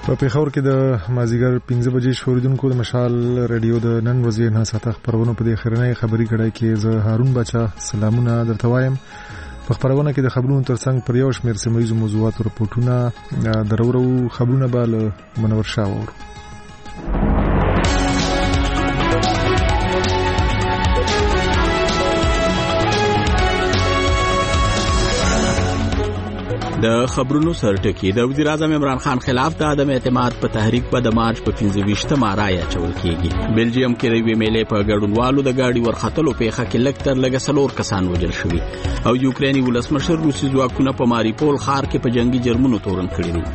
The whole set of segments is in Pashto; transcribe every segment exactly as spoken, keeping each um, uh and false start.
په پیښور کې د مازیګر پنځه بجې شوریدونکو د مشال رادیو د نن ورځې نه ساته خبرونه په دې خبرنۍ خبري کړای کې زه هارون بچا سلامونه درته وایم. په خبرونه کې د خبرونو ترڅنګ پر یو شمېر سیمه ییزو موضوعاتو رپورټونه درورو خبرونه به له منور شاه وورو. د خبرونو سرټکی د وزیر اعظم عمران خان خلاف د عدم اعتماد په تحریک په د مارچ په پنځه ویشتمه رایه چول کیږي. بلجیم کې د ویمېلې په ګډونوالو د گاډي ورختلو پیښه کې لکتر لګ سلور کسان وژل شوي او یوکریني ولسمشر روسي ځواکونه په ماریپول ښار کې په جنگي جرمونو تورن کړي دي.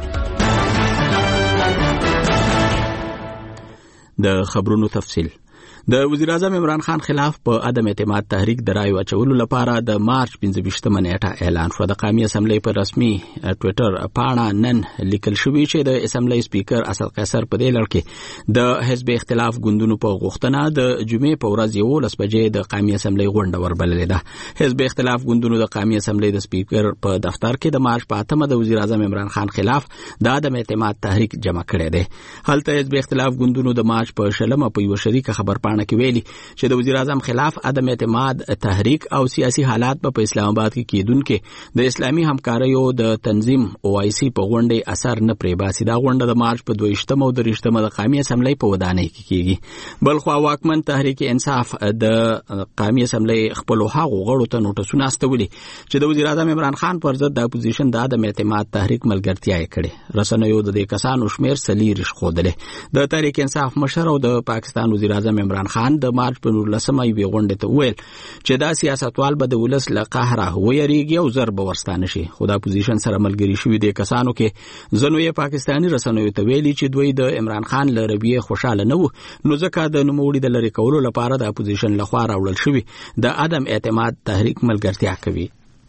د خبرونو تفصیل. د وزیر اعظم عمران خان خلاف په عدم اعتماد تحریک د رای واچولو لپاره د مارچ پنځه ویشتمه نیټه اعلان شو. د قومي اسمبلی پر رسمي ټوئیټر پاڼه نن لیکل شوی چې د اسمبلی سپیکر اسد قیصر په دې لړ کې د حزب اختلاف ګوندونو په غوښتنه د جمعې په ورځ یولس بجې د قومي اسمبلی غونډه وربللې ده. حزب اختلاف ګوندونو د قومي اسمبلی د سپیکر په دفتر کې د مارچ په اتمه د وزیر اعظم عمران خان خلاف د عدم اعتماد تحریک جمع کړی دی. هلته حزب اختلاف ګوندونو د مارچ په شلمه په یو شریکه خبر پاڼه کې ویلي چې د وزیر اعظم خلاف عدم اعتماد تحریک او سیاسي حالات په اسلام آباد کې کېدونکې د اسلامي همکاریو د تنظیم او آی سی په غونډه اثر نه پرې باسي. دا غونډه د مارچ په دویشتمه او دریشتمه د قومي اسمبلی په ودانۍ کې کیږي. بلخوا واکمن تحریک انصاف د قومي اسمبلی خپل هغو غړو ته نوټسونه استولي چې د وزیر اعظم عمران خان پر ضد د اپوزیشن د عدم اعتماد تحریک ملګرتیا یې کړې. رسنیو د دې کسانو شمیر سلیریش خوده د تحریک انصاف مشر او د پاکستان وزیر اعظم عمران خان د مارچ په نولسمه یوې غونډې ته وویل چې دا سیاستوال به د ولس له قهره ویریږي او زر به ورستانه شي. خو د اپوزیشن سره ملګري شوي دې کسانو کې ځینو یې پاکستاني رسنیو ته ویلي چې دوی د عمران خان له رویې خوشاله نه وو، نو ځکه د نوموړي د لرې کولو لپاره د اپوزیشن لخوا راوړل شوي د عدم اعتماد تحریک ملګرتیا کوي.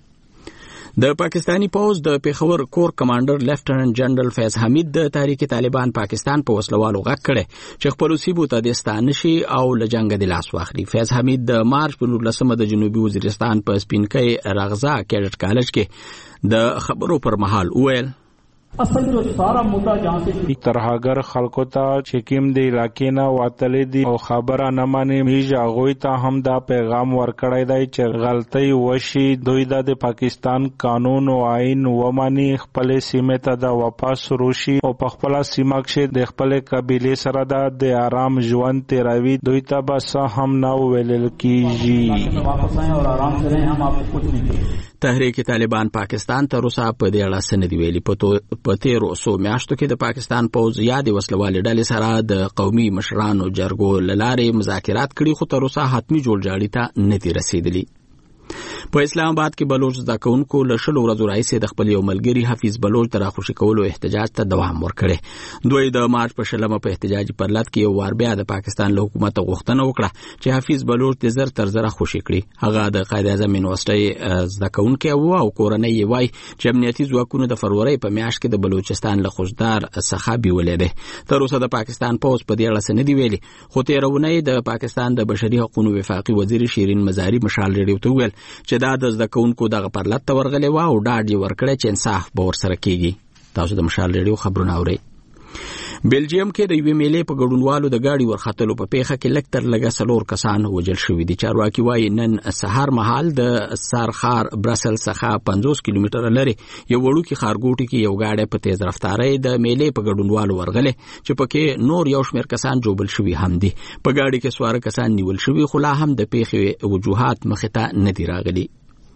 د پاکستانی پوز د پیښور کور کمانډر لیفټننټ جنرال فیض حمید د تحریک طالبان پاکستان په وسلوالو غږ کړي چې خپل سیبو ته د ستانه شي او لجنګ د لاس واخلي. فیض حمید د مارچ په نولسمه د جنوبي وزیرستان په سپینکۍ رغزا کیډټ کالج کې د خبرو پر مهال وویل اصل جو سارا مدعا جہاں سے ترهاګر خلکو ته چې کیم د علاقې نه واتلې دي او خبره نه مانی میج هغوی ته هم دا پیغام ورکړی دی چې غلطي وشي دوی د پاکستان قانون او آئین ومانی خپل سیمه ته د واپس روشي او په خپل سیمه کې د خپل قبيله سره د آرام ژوند تیروي. دوی ته بس هم نه ویل کیږي واپس آئیں اور آرام سے رہیں، ہم آپ کو کچھ نہیں دیں. تحریک طالبان پاکستان ته روسا په دې اړه سند ویلي. په تیرو څو میاشتو کې د پاکستان پوز یادې وسلوالې ډلې سره د قومي مشرانو جرګو لارې مذاکرات کړي، خو تر اوسه حتمي جوړجاړي ته نه دي رسیدلي. په اسلام آباد کې بلوچ زده کوونکو له شلو ورځو راهیسې د خپل یو ملګري حفیظ بلوچ د راخوشي کولو احتجاج ته دوام ورکړی. دوی د مارچ په شلمه په احتجاجي پرلط کې یو وار بیا د پاکستان له حکومت غوښتنه وکړه چې حفیظ بلوچ د زر تر زره خوشي کړي. هغه د قائد اعظم یونیورسيټي زده کوونکی و او کورنۍ یې وایي چې امنیتي ځواکونو د فروری په میاشت کې د بلوچستان له خوشدار څخه بیولې ده. تر اوسه د پاکستان پوز په دې اړه څه نه دی ویلي، خو تیرونه د پاکستان د بشري حقوقو وفاقي وزیر شیرین مزاری مشال ریډیو ته ویل چې دا د زده کوونکو دغه پرلط ته ورغلې و او ډاډ یې ورکړی چې انصاف به ورسره کیږي. تاسو د مشال ریډیو خبرونه اورئ. بلجیم کې د یوې میلې په ګډونوالو د گاډي ورختلو په پیښه کې لکتر لګه سلور کسان وژل شوي دي. چارواکي وایي نن سهار مهال د سارخار برسل څخه پنځوس کیلومتره لري یو وړوکی ښارګوټي کې یو گاډی په تیز رفتارۍ د میلې په ګډونوالو ورغلې چې پکې نور یو شمېر کسان جوبل شوي هم دي. په گاډي کې سوار کسان نیول شوي، خو لا هم د پیښې وجوهات مخې ته نه دي راغلي.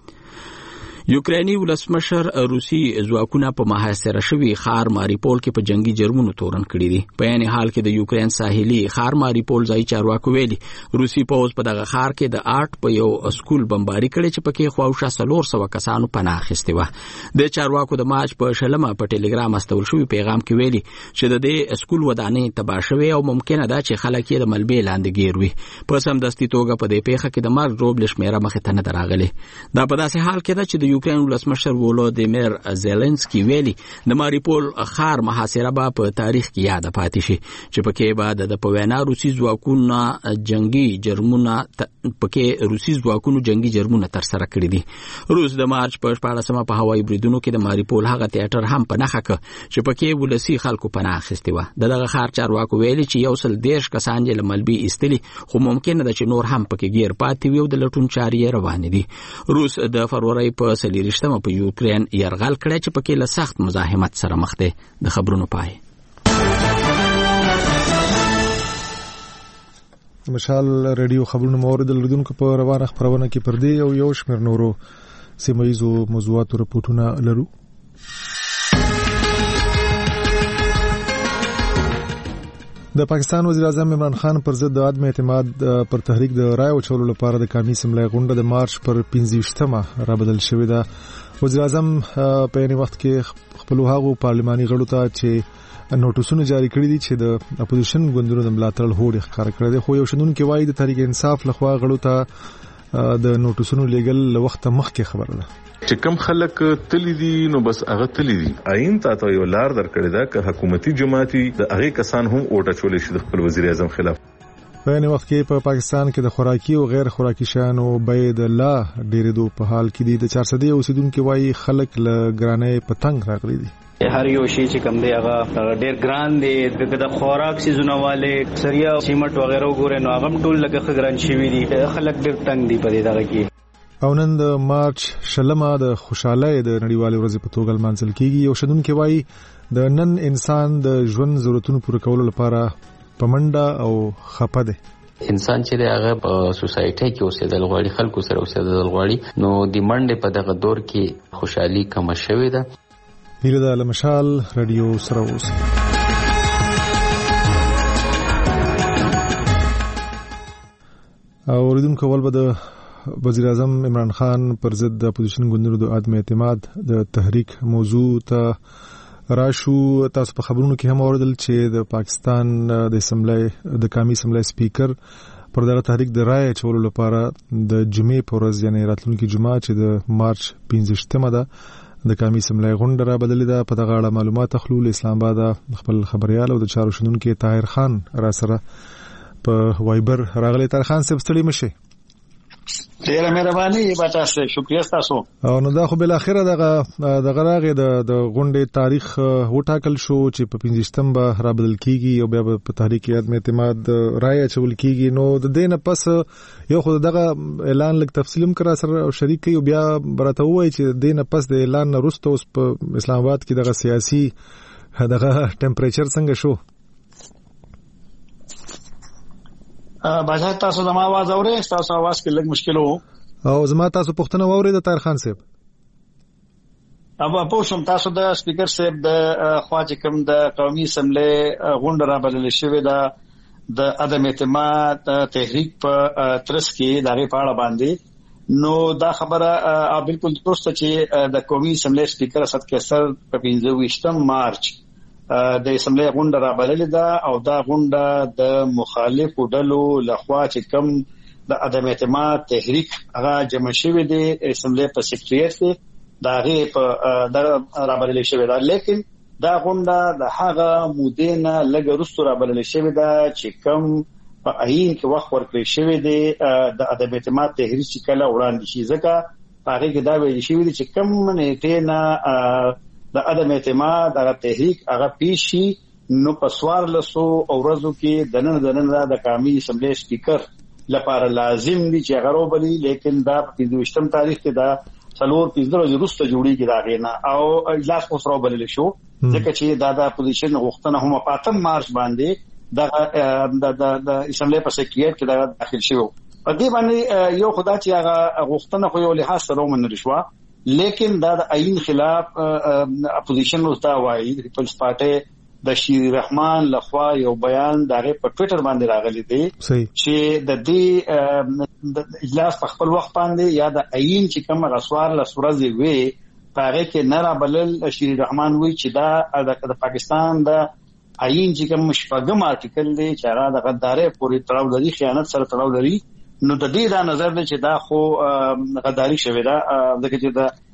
یوکریني ولسمشر روسي ځواکونه په محاصره شوي ښار ماریپول کې په جنگي جرمونو تورن کړي دي. په یعنی حال کې د یوکرین ساحلي ښار ماریپول ځای چارواکو ویلي روسي پوز په دغه ښار کې د آرټ په یو سکول بمباري کړي چې پکې خواوشا څلور سوه کسانو پناه اخیستې وه. د چارواکو د مارچ په شلمه په ټلګرام استول شوي پیغام کې ویلي چې د دې سکول ودانۍ تباه شوې او ممکنه ده چې خلک یې د ملبې لاندې ګیر وي. په سمدستي توګه په دې پیښه کې د مرګ ژوبل شمیره مخې ته نه راغلي. دا په داسې حال کې ده چې د یوکرين ولسمشر ولودیمیر زيلنسکي ویلي د ماریپول ښار محاصره به په تاریخ کې یاد پاتې شي چې پکې بعد د پوینا روسي ځواکونو جنگي جرمونه پکې روسي ځواکونو جنگي جرمونه تر سره کړی دي روس د مارچ په شپاړسمه په هوایي بریدونو کې د ماریپول هغه تیاتر هم په نخښه ک چې پکې ولسی خلکو پناه اخیستي و دغه ښار چارواکو ویلي چې یو سل دیش کسان یې ملبي استلي خو ممکن ده چې نور هم پکې غیر پاتې وي او د لټون چارې روان دي روس د فروری په سلیریشتمه په یوکرين يرغل کړی چې پکې له سخت مزاحمت سره مخ دی د خبرونو پای مشال رادیو خبرونو مورد لردونکو په روانه خبرونه کې پردې او یو شمېر نورو سیمایزو موضوعاتو رپورټونه لرو د پاکستان وزیر اعظم عمران خان پر ضد د عدم اعتماد پر تحریک د رای او چولو لپاره د قومي اسمبلی غونډه د مارچ پر پنځه را بدل شوې ده وزیر اعظم په یوه وخت کې خپل هغو پارلماني غړو ته چې نوټیسونه جاری کړي دي چې د اپوزیشن ګوندونو د ملاتړ هوډ ښکار کړی دی خو یو شنونکي وایي د تحریک انصاف لخوا غړو ته د نوټیسونو لیږل له وخته مخکې خبره ده چې کم خلک تللی دي نو بس هغه تللی دي آئین ته یو لار درکړی دا که حکومتي جماعتي د هغه کسان هم اوټه چولې شي د خپل وزیر اعظم خلاف په یوه وخت کې په پاکستان کې د خوراکي او غیر خوراکي شیانو بیې د لا ډېرېدو په حال کې دي د چار سدې اوسیدونکو وایي خلک له ګرانۍ په تنګ راغلي دي هر یو شی چې کم دی هغه ډېر ګران دی د خوراک سيزونه والے سریا سیمټ وغیرہ وګورئ نو هغه ټول لکه ګران شي وي دي خلک ډېر تنګ دي په دې دغه کې او نن د مارچ شلمه د خوشاله د نړیوالې ورځې په توګه لمانځل کیږي او شنونکي وایي د نن انسان د ژوند ضرورتونو پوره کولو لپاره پمنډه او خپه ده انسان چې هغه په سوسایټي کې اوسېدل غواړي خلکو سره اوسېدل غواړي نو د منډه په دغه دور کې خوشحالي کم شوې ده هیله ده لمشال رادیو سره اوس او اوریدونکو ول به وزیر اعظم عمران خان پر ضد د اپوزیشن ګوندونو د عدم اعتماد د تحریک موضوع ته راشو تاسو په خبرونو کې هم اوریدل چې د پاکستان د اسمبلی د قومي اسمبلی سپیکر پر دغه تحریک د رای چولو لپاره د جمعې په ورځ یعنی راتلونکي جمعه چې د مارچ پنځه ده د قومي اسمبلی غونډه را بدلې ده په دغه اړه معلومات اخلو اسلام آباد خپل خبريال او د چارو شنونکو طاهر خان را سره په وایبر راغلی طاهر خان صاحب ستړي مشه ډیره مهرباني بچا سه شکریہ تاسو او نو دا خو بل اخره دغه دغه راغې د د غونډې تاریخ وټاکل شو چې په پنځم به را بدل کیږي او بیا په تحریک عدم اعتماد رائے چول کیږي نو د دینه پس یو خو دغه اعلان لک تفصیلم کرا سره او شریک یو بیا برته وای چې دینه پس د اعلان وروسته اوس په اسلام آباد کې دغه سیاسي دغه ټمپریچر څنګه شو بازار تاسو زما आवाज اورئ تاسو आवाज کې لږ مشکل وو او زما تاسو پښتنه ووري د طاهر خان صاحب ابا په شوم تاسو د سپیکر صاحب د خواجه کوم د قومي اسمبلی غونډه را بدل شوې ده د عدم اعتماد تحریک په ترس کې دغه پاړه باندې نو دا خبره بالکل درسته چې د قومي اسمبلی سپیکر اسد کیسر په پنځه مارچ د اسمبلی غونډه را بدلې ده او دا غونډه د مخالفو ډلو لخوا چې کوم د عدم اعتماد تحریک هغه جمع شوی دی اسمبلی په سیکریټریټ کې دا غي په د را بدلې شوی ده لیکن دا غونډه د هغه مودینه لګ رستو را بدلې شوی ده چې کوم په عین کې وخت ورکړی شوی دی د عدم اعتماد تحریک چې کله وړاندې شي ځکه هغه کې دا ویل شوی دی چې کوم نیټه نه د عدم اعتماد هغه تحریک هغه پیشي نو په سوار لسو اورزو کې د نن د نن د قومي اسمبلی سپیکر لپاره لازم دي چې هغه وبلی لیکن دا په پنځوستم تاریخ کې دا څلور پنځه ورځې وروسته جوړیږي دا غینا او اجلاس مو سره وبلی شو ځکه چې دا د اپوزیشن غوښتنه هم په اتم مارچ باندې د د اسمبلی په سیکریټریټ کې دا داخل شو په دې باندې یو خدای چې هغه غوښتنه خو یو لحاظ سره ومنل شو لیکن دا د عین خلاف اپوزیشن وستا وایي پیپلز پارټي د شیر رحمان لخوا یو بیان دغه په ټوئیټر باندې راغلی دی چې د دې د اجلاس په خپل وخت باندې یا د عین چې کوم غسوار لسورځي وي هغه کې نه را بلل شیر رحمان وی چې دا د پاکستان د عین چې کوم شپږم آرټیکل دی چې هغه د غداري پوری تړاو لري خیانت سره تړاو لري نو د دې دا نظر دی چې دا خو غداری شوی دا ځکه چې د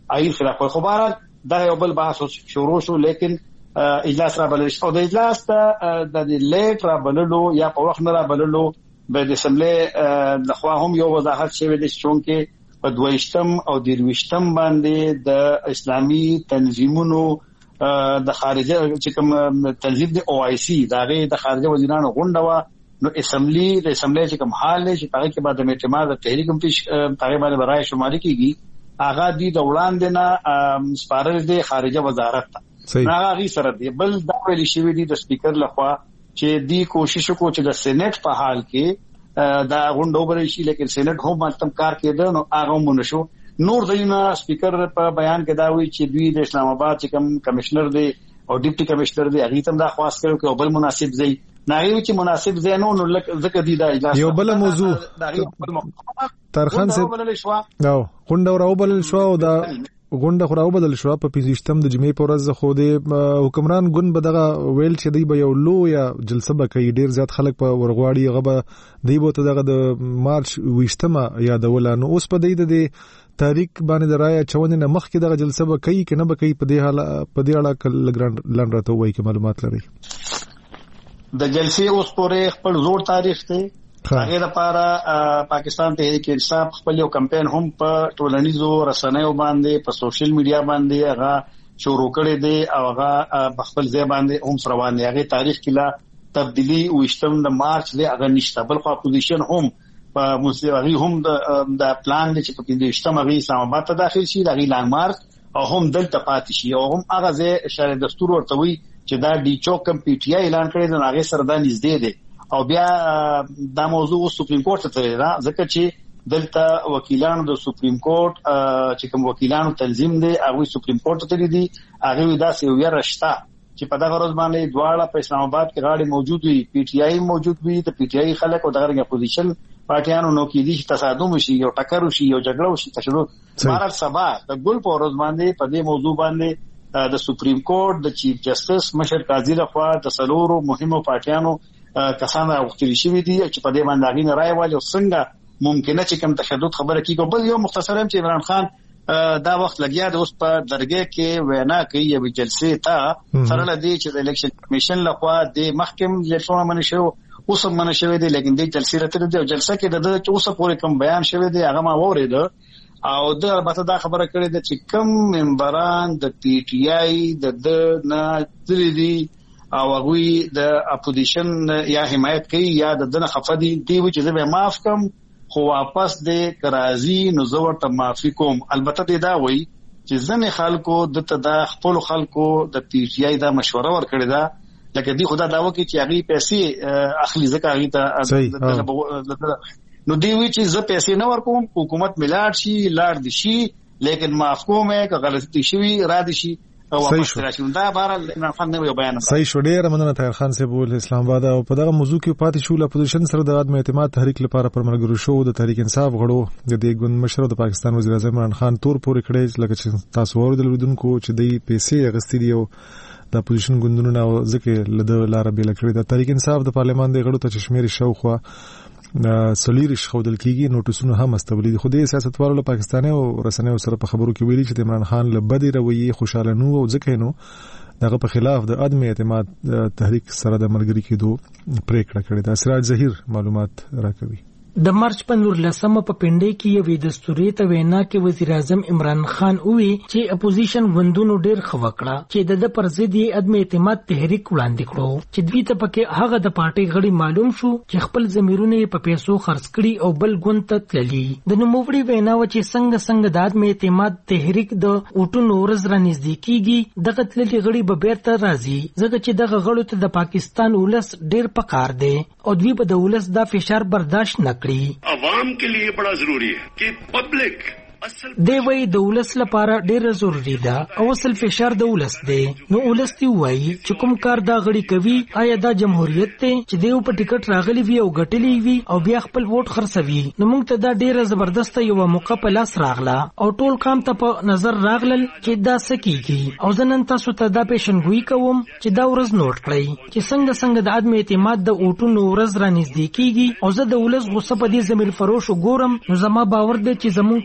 ای خلاف خو بهر دا یو بل بحث شروع شو لیکن اجلاس را بلل شو د اجلاس ته د لیټ را بللو یا په وخت نه را بللو به د اسمبلی د خوا هم یو وضاحت شوی دی چې په دویشتم او درویشتم باندې د اسلامي تنظیمونو د خارجه چې کوم تنظیم دی او آی سی دا غي د خارجه وزیرانو غونډه وا نو اسمبلی د اسمبلی چې کوم حال چې هغه کې بعد د اعتماد د تحریک هم پیش تقریبا برای شماري کیږي هغه دی د وړاندې نه سپارل دی خارجه وزارت ته هغه غي سره دی بل دا ویل شوی دی د سپیکر لخوا چې دی کوشش کو چې د سېنات په حال کې دا غونډه وبري شي لیکن سېنات هم ماتم کار کېده نو هغه مونږ شو نور دینا سپیکر په بیان کې دا وی چې دوی د اسلام آباد چې کوم کمشنر دی او ډیپټي کمشنر دی هغه تم دا خواست کړو چې بل مناسب ځای ناغي چې مناسب ځای نو نو ځکه دی دا اجلاس یو بل موضوع ترخان سے نو غونډه راو بل شو او دا غونډه خو راو بدل شو په پنځشتم د جمعې پر ورځ خو د حکمران ګوند بدغه ویل چې دی به یو لو یا جلسه به کوي ډیر زیات خلک په ورغواړي غبه دی بوته دغه د مارچ وشتمه یادول نو اوس په دې د تاریخ باندې درای چونه نه مخ کې دغه جلسه به کوي کنه به کوي په دې حال په دې اړه لګران لاند راته وایي چې معلومات لري د جلسې اوس پورې خپل زوړ تاریخ ته هغه لپاره پاکستان تحریک انصاف خپل یو کمپاین هم په ټولنیزو رسنیو باندې په سوشل میډیا باندې هغه شروع کړی دی او هغه خپل ځای باندې هم روان دی هغه تاریخ کې لا تبدیلی وشتم د مارچ له هغه نشته بل خو اپوزیشن هم په مسلمانۍ هم د پلان چې په دې اجتماعي اسلام آباد ته داخل شي د اعلان مارچ او هم دلته پاتې شي او هم هغه ځای اشاره دستور ورته وي چې دا ډي چوک کم پی ټی آی اعلان کړی دی هغه سره دا نږدې دی او بیا دا موضوع سپریم کورټ ته تللی دا ځکه چې دلته وکیلانو د سپریم کورټ چې کوم وکیلانو تنظیم دی هغه سپریم کورټ ته تللی دي هغه دا سی ویره رښتا چې په دغه ورځ باندې دواړه په اسلام آباد کې غاړي موجود وي پی ټی آی موجود وي د پی ټی آی خلک او دغه اپوزیشن پارټیانو نو کې دي چې تصادم شي او ټکر شي او جګړه وشي تشدد مارل سبا د ګل په ورځ باندې په دې موضوع باندې د سپریم کورټ د چیف جسټس مشر قاضي لخوا د سلورو مهمو پارټیانو کسان راوختي شي دي چې په دې باندې غوښنه راي والي څنګه ممکنه چې کوم تشدد خبره کیږي بل یو مختصر هم چې عمران خان دا وخت لګیا د اوس په درګه کې وینا کوي یو جلسې ته سره لدی چې د الیکشن کمیشن لخوا د محکم جلسونه منشو اوس هم منشو دي لیکن د جلسې راته د جلسه کې د اوس پورې کوم بیان شوی دی هغه ما وورید او د البته دا خبره کړې ده چې کوم ممبران د پی ټی آی د د نه دي او هغه د اپوزیشن یا حمایت کوي یا د دنه خفدي دی چې زه به معاف کوم خو واپس د کرازي نو زور ته معافي کوم البته دا وایي چې ځنې خلکو د ته د خپل خلکو د پی ټی آی دا مشوره ورکړې ده لکه دی خدا داوا کوي چې هغه پیسې اخلي ځکه هغه ته نو دی وی چې زه پیسې نه ورکوم حکومت ملاد شي لاړ دي شي لیکن معاف کوم که غلطي شي را دي شي صحیح شو دا بهر نه فن یو بیان صحیح شو ډیر مننه طاهر خان صاحب ول اسلام آباد او په دغه موضوع کې پاتې شو له اپوزیشن سره د عدم اعتماد تحریک لپاره پرملګرو شو د تحریک انصاف غړو د دې ګوند مشر د پاکستان وزیر اعظم عمران خان تور پورې کړی لکه چې تاسو ورته لیدونکو چې د پیسې غستې دی او د اپوزیشن ګوندونو نه ځکه لده لار به لکړي د تحریک انصاف د پارلمان د غړو ته چشمیر شوخوا سلیریش خودل کیږي نوټسونه هم استولې دي خو د سیاستوالو له پاکستاني او رسنیو سره په خبرو کې ویلي چې عمران خان له بدی رویه خوشاله نو او ځکه نو دغه په خلاف د عدم اعتماد تحریک سره د ملګری کېدو پریکړه کړې ده سراج ظهیر معلومات راکوي د مارچ په نورلسمه په پنډۍ کې یو دستوري ته وینا کې وزیر اعظم عمران خان وی چې اپوزیشن غوندونو ډېر خوکړه چې د پر ضد یې عدم اعتماد تحریک وړاندې کړو چې دوی ته پکې هغه د پارټي غړي معلوم شو چې خپل ضمیرونه په پیسو خرڅ کړي او بل ګوند ته تللي د نوموړي وینا و چې څنګه څنګه د عدم اعتماد تحریک د اوټونو ورځ را نږدې کیږي دغه تللي غړي به بیرته راځي ځکه چې دغه غړو ته د پاکستان ولس ډېر پکار دی او دوی به د ولس دا فشار برداشت نه عوام के लिए बड़ा जरूरी है कि पब्लिक دی وی د ولس لپاره ډیر ضروری ده او اصل فشار د ولس دی نو ولس دی وای چې کوم کار دا غړي کوي آیا دا جمهوریت ته چې دیو په ټیکټ راغلی وي او غټلی وي او بیا خپل ووټ خرڅوي نو موږ ته دا ډیره زبردست یو موقع په لاس راغله او ټول کام ته په نظر راغلل چې دا سکیږي او زنن تاسو ته دا پیشنګوئی کوم چې دا ورځ نوٹ کړئ چې څنګه څنګه د عدم اعتماد د اوټونو ورځ را نږدې کیږي او زه د ولس غصه په دې زمير فروش وګورم نو زما باور دی چې زمون کوم خلک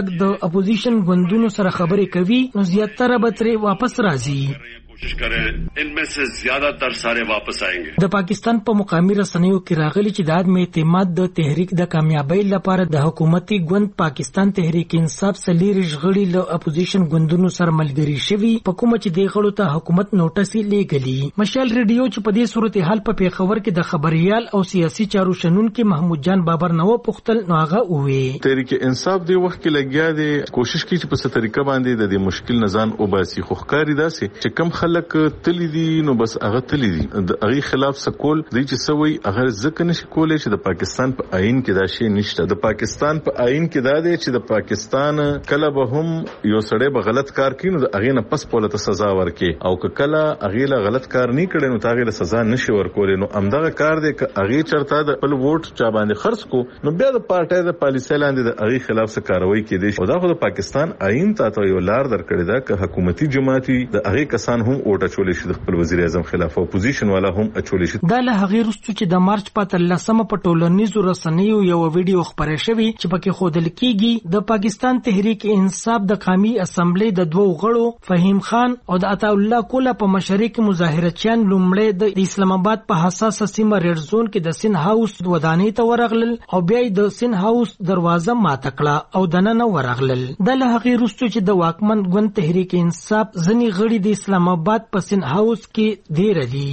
خلک د اپوزیشن ګوندونو سره خبرې کوي نو زیاتره به ترې واپس راځي. कोशिश करें इनमें से ज्यादातर सारे वापस आएंगे. د پاکستان په مقامي رسنیو کې راغلي چې د عدم اعتماد د تحریک د کامیابی لپاره د حکومتي ګوند پاکستان تحریک انصاف سلیریش غړي له اپوزیشن ګوندونو سره ملګري شوي په کومه چې د غړو ته حکومت نوټس لېږلي. مشال ریډیو چې په دې صورتحال په پیښور کې د خبريال او سیاسي چارو شنونکو محمود جان بابر نو پختل نو هغه وې تحریک انصاف دی وخت کې لګیا دی کوشش کوي چې په ست طریقه باندې د دې مشکل نزان او باسي خو ښکاری داسې چې کم خلک تلی دي نو بس هغه تلی دي د هغه خلاف سکول دی چې سوي هغه ځکه نشي کولای چې د پاکستان په آئین کې دا شی نشته. د پاکستان په آئین کې دا دی چې د پاکستان کله به هم یو سړی به غلط کار کوي نو د هغه نه پس پوله ته سزا ورکړي او که کله هغه له غلط کار نه کړي نو هغه له سزا نشي ورکول. نو همدغه کار دی چې هغه چرته د خپل ووټ چا باندې خرڅ کو نو بیا د پارټي د پالیسۍ لاندې د هغه خلاف څه کاروي کېدي. او دا خو د پاکستان آئین ته یو لار درکړی دا چې حکومتي جماعتي د هغه کسان هم اوټه چولې شي د خپل وزیر اعظم خلاف اپوزیشن والا هم اچولې شي. دا له هغه وروسته چې د مارچ په تلسمه په ټولنیزو رسنیو یو ویډیو خبره شوی چې پکې خودل کیږي د پاکستان تحریک انصاف د قومي اسمبلی د دوو غړو فهیم خان او د عطا الله کولا په مشرک مظاهرچیان لومړی د اسلام آباد په حساسه سیمه ریډ زون کې د سین هاوس ودانۍ ته ورغلل او بیا د سین هاوس دروازه ماته کړه او دننه ورغلل. د له هغه وروسته چې د واکمن ګوند تحریک انصاف ځنی غړي د اسلام آباد په سین هاوس کې ډیر دي.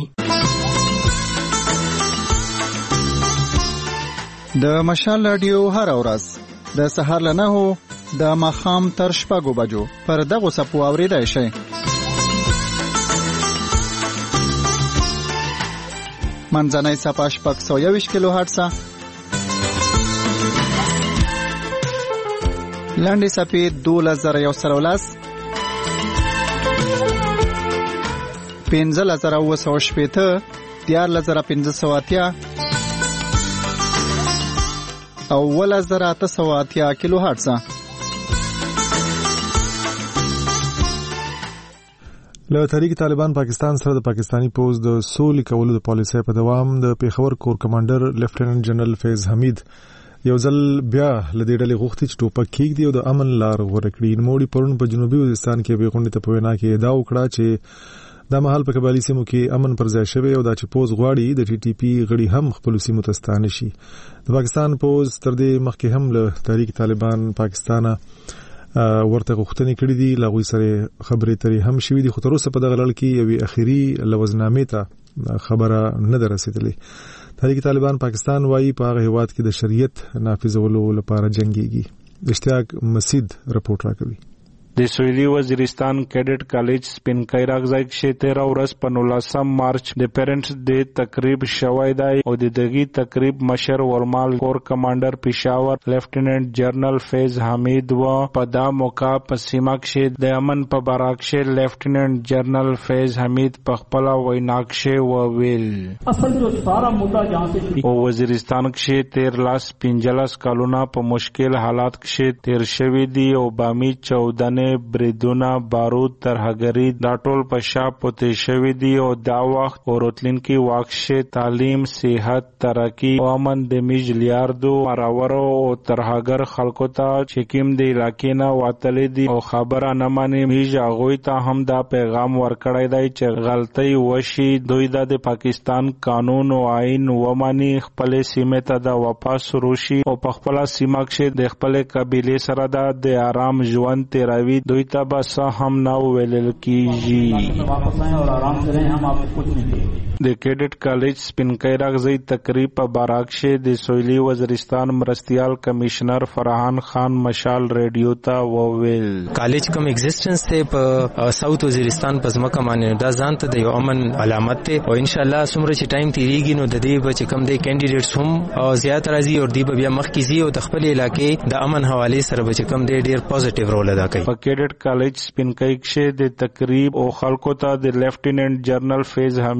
د مشال رادیو هر ورځ د سهار له نهو د ماښام تر شپږو بجو پر دغه سپو اوریدای شي. منځنۍ صفحه شپږ سوه یوویشت کیلو هرتز، لاندې صفحې دولس زره یو سل او لس، پنځلس زره اوه سوه شپېته، دیارلس زره پنځه سوه اتیا او اوولس زره اته سوه اتیا کیلو هرتز. له تحریک طالبان پاکستان سره د پاکستانی پوز د سولې کولو د پالیسۍ په دوام د پیښور کور کمانډر لیفټیننټ جنرال فیض حمید یو ځل بیا لدې ډلې غوښتي چې ټوپک کېږدي او د امن لار غوره کړي. نوموړي پرون په جنوبي وزیرستان کې یوې غونډې ته په وینا کې ادعا وکړه چې دا مهال په قبایلي سیمو کې امن پر ځای شوی او دا چې پوز غواړي د ټي ټي پی غړي هم خپل سیمو ته ستانه شي. د پاکستان پوز تر دې مخکې هم له تحریک طالبان پاکستان ورته غوښتنې کړې دي، لاغوي سره خبرې ترې هم شوې دي، خو تر اوسه په دغه لړ کې یوې اخیری لوزنامې ته خبره نه ده رسېدلې. تحریک طالبان پاکستان وایي په هغه هیواد کې د شریعت نافذولو لپاره جنګيږي. اشتیاق مسید رپورټ راکوي. د سویلي وزیرستان کیډټ کالج سپینکای راغځای کې تیرا ورځ په نولسم مارچ د پیرنټس ډے تقریب شوی دی او د دغه تقریب مشر ورمال کور کمانډر پېښور لیفټیننټ جنرال فیض حمید و په دا موقع په سیمه کې د امن په باراکشه لیفټیننټ جنرال فیض حمید په خپل ویناکشه و ویل اصل جو سارا مدعا جہاں سے او وزیرستان کې تیر لاس پنځلس کالونه په مشکل حالات کې تیر شوی دی او بامي چودنه بریدونه بارود ترهګری دا ټول په شا پوتې شوی دی او دا وخت اورتلونکي واکشه تعلیم صحت ترقی او امن د میلیارډو مراورو او ترهګر خلکو ته چې کوم د علاقې نه واتلې دي او خبره نه مانی میږي هغه ته هم دا پیغام ورکړی دی چې غلطي وشي دوی د پاکستان قانون او آئین ومني خپل سیمه ته د واپس روشي او په خپل سیمه کې د خپل قبيله سره د آرام ژوند تیروي دوی ته بس هم نه ویل کیږي. واپس آئیں اور آرام سے رہیں، ہم آپ کو کچھ نہیں دیں. د کیډټ کالج سپینکای راغځي تقریب په باراکشه د سویلي وزیرستان مرستيال کمشنر فرحان خان مشال ریډیو ته وویل کالج کوم ایگزیسټنس ته په ساوث وزیرستان په ځمکه باندې دا ځان ته د یو امن علامت ته او ان شاء الله څومره چې ټایم تیریږي نو د دې بچ کم د کینډیډیټس هم زیات راځي او دی بیا مخکې زی او د خپل علاقې د امن حواله سره بچ کم د ډیر پوزټیو رول ادا کوي. په کیډټ کالج سپینکای کې د تقریب او خلکو ته د لیفټیننټ جنرال فیض حمید د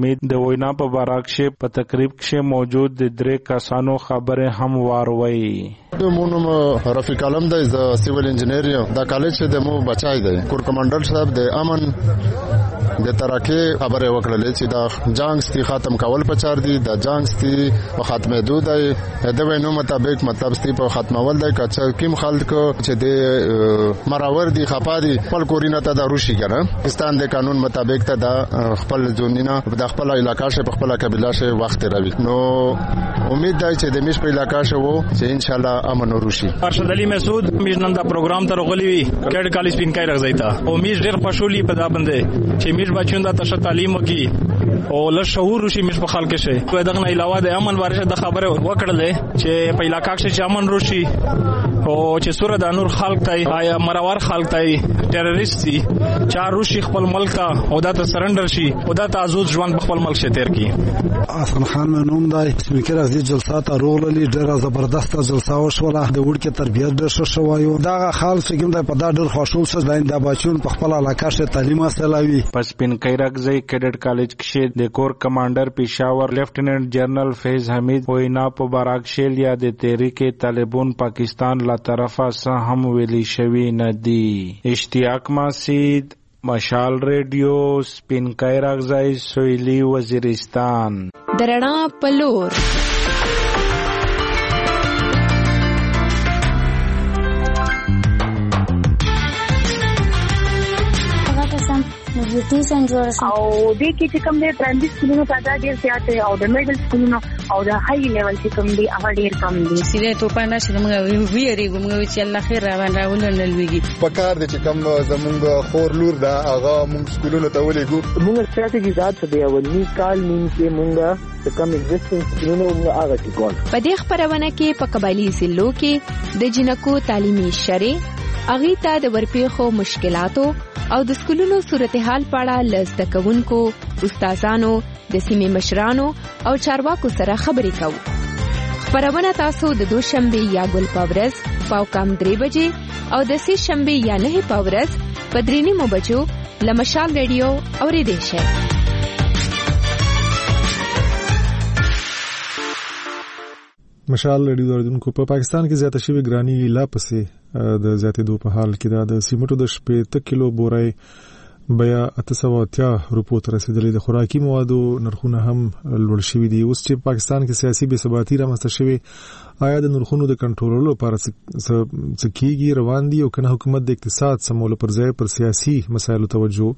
وینا په باراکشه په تقریب کې موجود د درې کسانو خبره هم واروي. مونږ رفیق عالم د سیویل انجینیر دا کالج د مو بچای دی کور کمانډر صاحب د امن د ترکه خبره وکړلې چې دا جنگ ستي ختم کول پچار دي د جنگ ستي په ختمه دوه دی د وینو مطابق مطلب ستي په ختمول دی چې کیم خلک چې د مراور دي خپاري خپل کورینه ته د روشي کنه پاکستان د قانون مطابق ته د خپل ځونینه د خپل علاقې شه په خپل قبيله شه وخت راوي نو امید دی چې د میش په علاقې شه وو چې ان شاء الله امن وروشي. ارشد علي مسعود میش نن دا پروګرام ته غولي وی کډ کالج پینکای راځي تا او میش ډېر خوشحالي په دا باندې چې میش بچون دا تشه تعلیم وکي او له شعور روشي میش په خلک شه په دغه نه علاوه د امن بارشه د خبره وکړلې چې په علاقې کې چې امن روشي او چې سوره د نور خلک تای آیا مراور خلک تای ټیرریست دي چار روشي خپل ملک او دا ته سرندر شي او دا ته ازود ژوند په خپل ملک شه تیر کی. حسن خان منوم دی سپیکر از دې جلسات روغللی ډېر زبردست جلسه وشوله د وړکې تربیت ډېر ښه شوی دا خال چې کوم د په دا ډېر خوشحال څه لاین د بچون په خپل علاقې شه تعلیم حاصلوي. پس پین کیرکزی کیډټ کالج کې د کور کمانډر پېښور لیفټیننټ جنرال فیض حمید وینا په باراکشیل یا د تحریک طالبان پاکستان لا طرفه سه هم ویلي شوی نه دی. اشتیاق مسعود مشال ریډیو سپین کیرکزی سویلی وزیرستان. درنا پلور نیوټریشن جوړ شي او د کې چې کوم د پرایمري سکولونو تعداد ډیر زیات دی او د میډل سکولونو او د هاي لیول چې کوم دی هغه ډیر کم دي. سیده تو پانا چې موږ ویریږو موږ چې الله خیر راوړي راولل لويږي په کار د چې کوم زمونږ خور لور دا هغه موږ سکولونو ته ولېګو موږ ستراتیژي ذات څه دی اولنی کال نیم کې موږ د کوم ایگزیسټنس سکولونو موږ هغه ټیکول. په دې خبرونه کې په قبایلی ضلعو کې د جنکو تعلیمي شری اغي ته د ورپېخو مشکلاتو او د سکولونو صورتحال په اړه لزده کوونکو استادانو د سیمې مشرانو او چارواکو سره خبرې کوو. خبرونه تاسو د دوشنبه یا ګل پاورز پاو کم درې بجې او د سې شنبه یا نه پاورز په درې نیمو بجو لمشال ریډیو اوریدئ شئ. مشال ریډیو اوریدونکو په پاکستان کې زیاته شوی ګرانی لا پسې د زیاتېدو په حال کې د سیمټو د شپږ کیلو بورای بیا اته سوه اتیا روپو ته رسیدلې. د خوراکي موادو نرخونه هم لوړ شوي دي. اوس چې پاکستان کې سیاسي بې ثباتي رامنځته شوې آیا د نرخونو د کنټرولولو لپاره څه کېږي روان دي او کنه حکومت د اقتصاد سمولو پر ځای پر سیاسي مسایلو توجه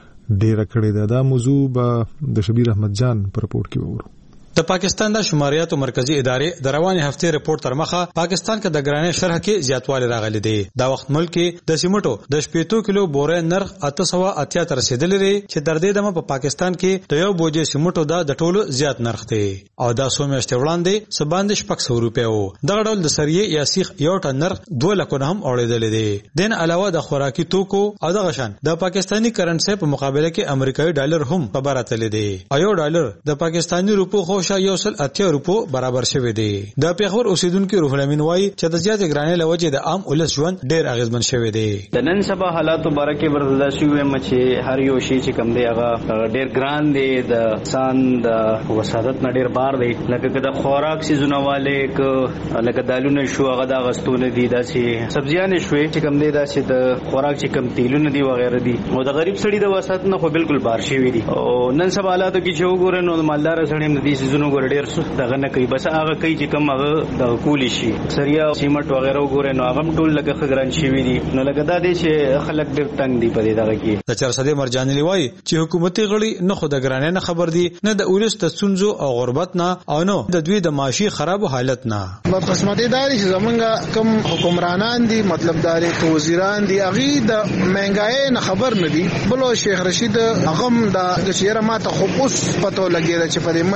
ډېره کړې ده؟ دا موضوع به د شبیر احمد جان په رپورټ کې وورو. د پاکستان د شماریاتو مرکزی ادارې د رواني هفته رپورت تر مخه پاکستان کې د ګرانۍ شرح کې زیاتوالی راغلی دی. دا وخت ملک کې د سیمټو د شپږ کیلو بورې نرخ اته سوه اتیا ته رسیدلی دی چې در دې دمه په پاکستان کې د یو بوجې سیمټو دا د ټولو زیات نرخ دی او دا څو میاشتې وړاندې څه باندې شپږ سوه روپۍ و. دغه ډول د سریې یا سیخ یو ټن نرخ دوه لکونه هم اوړېدلی دی. دین علاوه د خوراکي توکو او دغه شان د پاکستاني کرنسي په مقابله کې امریکایي ډالر هم په بار اتللی دی او یو ډالر د پاکستاني روپو خوشا یو سل روپو برابر شوی دی. د پیښور اوسیدونکو روح الامین وایي چې د زیاتې ګرانۍ له وجې د عام ولس ژوند ډېر اغیزمن شوی دی. د نن سبا حالاتو باره کې ورته شوی یم چې هر یو شی چې کم دی هغه ډېر ګران دی، د انسان د وسادت نه ډېر بار دی. لکه د خوراک سیزونه والے لکه دالونه شو هغه د غستونه دي، داسې سبزیانې شوې چې کم دی، داسې د خوراک چې کم تیلونه دي وغیرہ دي. او د غریب سړي د وسادت نه خو بالکل بار شوی دي. او نن سبا حالاتو کې چې وګورئ نو مالدار سړي هم د دې سیزونو ګور ډېر دغه نه کوي، بس هغه کوي چې کوم هغه د کولی شي سریا سیمټ وغیرہ وګورئ نو هغه ټول لکه خګران شي دي. نو لکه دا دي چې خلک ډېر تنگ دي په دې دغه کې. د چرسدې مرجاني لوي چې حکومتي غړي نه خو د ګرانۍ نه خبر دي، نه د اولس د ستونزو او غربت نه، او نه د دوی د معاشي خراب حالت نه. په قسمتي داري چې زمونږ کوم حکمرانان دي، مطلب داري وزیران دي، اغي د مهنګای نه خبر نه دي. بلو شیخ رشید هغه د چیرې ماته خو اوس پته لګیږي چې په ملک کې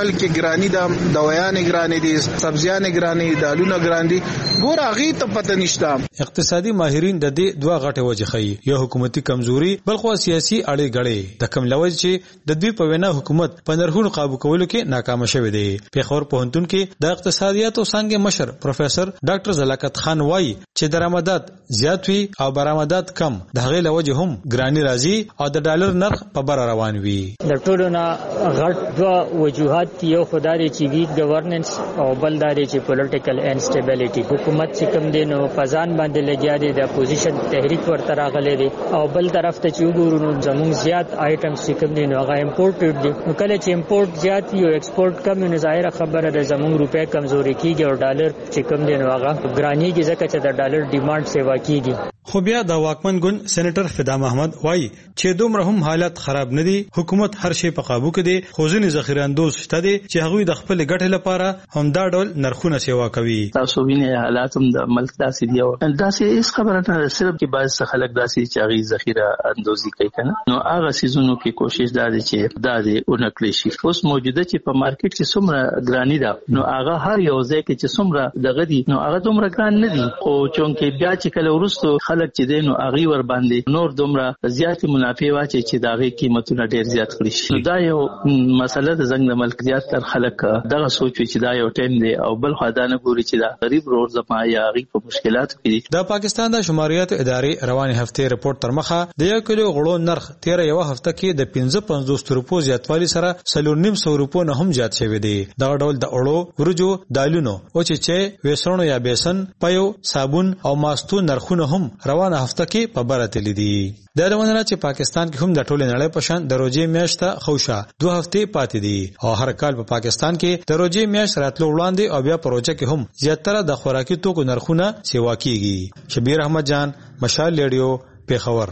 ګرانی د دوایان ګرانی دي سبزیان ګرانی دالونه ګرانی ګور هغه ته پته نشته. اقتصادي ماهرین د دې دوه غټه وجې خي یو حکومتي کمزوري بل خو سیاسي اړې غړې د کم لوج چې د دوی په وینا حکومت په نرخونو قابو کولو کې ناکام شوه دی. پیښور پوهنتون کې د اقتصادیات او څنګه مشر پروفیسور ډاکټر زلاکت خان وایي چې درآمدات زیات وي او برآمدات کم د هغې لوجې هم ګرانی راځي او د ډالر نرخ په بر روان وي. د ټولو نه غټ دوه وجوهات یو خدای چې ویک گورننس او بل داري چې پولیټیکل انسټیبিলিټي حکومت چې کوم دی نو فزان باندې لګیا دی د اپوزیشن تحریک ورته راغلی دی او بل طرف ته چې وګورو زموږ زیات آیټمز چې کوم دی نو هغه امپورټډ دي نو کله چې امپورټ زیات وي او ایکسپورټ کم نو ظاهره خبره ده زموږ روپیا کمزوري کیږي او ډالر چې کوم دی نو هغه ګرانیږي ځکه چې د ډالر ډیمانډ سیوا کیږي. خو بیا د واکمن ګوند سېنیټر فدا محمد وایي چې دومره هم حالت خراب نه دي حکومت هر شی په قابو کې دي خو ځینې ذخیره اندوز شته دي چې هغوی د خپل ګټې لپاره هم دا ډول نرخونه سیوا کوي. تاسو وینئ حالات هم د ملک داسې دي او داسې هیڅ خبره نه صرف کې بعض خلک داسې چې هغوی ذخیره اندوزي کوي کنه نو هغه سيزونو کې کوشش دا دی چې دا دې اونکړي شي. اوس موجوده چې په مارکیټ کې څومره ګرانی ده نو هغه هر یو ځای کې چې څومره دغه دي نو هغه دومره ګران نه دي او چونکې بیا چې کله ورستو خلک چې دین او هغه ور باندې نور دومره زیات منافع واچي چې داغه قیمتونه ډیر زیات کړی شي. دا یو مسله د زنګ د ملک زیات تر خلک دغه سوچ چې دا یو ټیم دی او بل خدانه ګوري چې دا غریب روز زما یا غریب په مشکلاتو کې دي. د پاکستان د شماریات ادارې رواني هفته رپورت تر مخه د یو کیلو غړو نرخ تیر یو هفته کې د پنځه پنځوس روپو زیاتوالی سره څلور نیم سو روپو نه هم زیات شوی دی. دا ډول د اړو ورجو دالونو او چې چې وسرونو یا بیسن پيو صابون او ماستو نرخونه هم روانه هفته کې په بره تللی دي. دا لمنه چې پاکستان کې هم د ټولې نړۍ په شان د روزي میاشت خوشا دوه هفته پاتې دي او هر کال په پاکستان کې د روزي میاشت راتلو وړاندې او بیا پروژه کې هم زیاتره د خوراکي توکو نرخونه سیوا کیږي. شبیر احمد جان مشال ریډیو پیښور.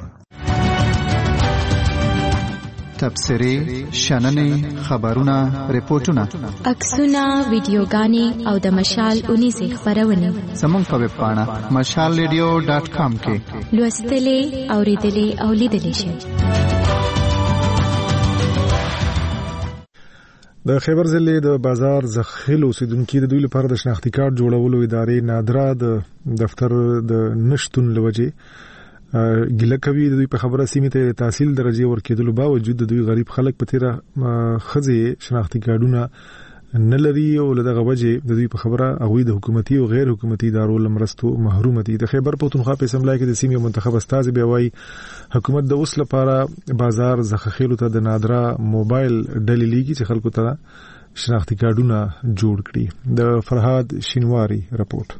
تبصرې شننې خبرونه ریپورتونه عکسونه ویډیوګانې او د مشال اونیزه خبرونه زموږ په ویب پاڼه مشال ریډیو ډاټ کام کې لوستلې اوریدلې او لیدلې شئ. د خیبر ضلع د بازار ذخیرې اوسیدونکو د دوی لپاره د شناختی کارت جوړولو ادارې نادرا د دفتر د نشټون لوجې ګیله کوي. د دوی په خبره سیمه ته تحصیل درجه ورکېدلو باوجود د دوی غریب خلک په تیره خزه شناختی کارتونه نه لري او لدغه وجه د دوی په خبره هغه د حکومتي او غیر حکومتي ادارو لمرستو محروم دي. د خیبر پختونخوا په اسمبلی کې د سیمې منتخب استاد بیا وایي حکومت د اوس لپاره بازار ذخیرې ته د نادرا موبایل ډلې لیږي چې خلکو ته شناختی کارتونه جوړ کړي. د فرهاد شینواری رپورت.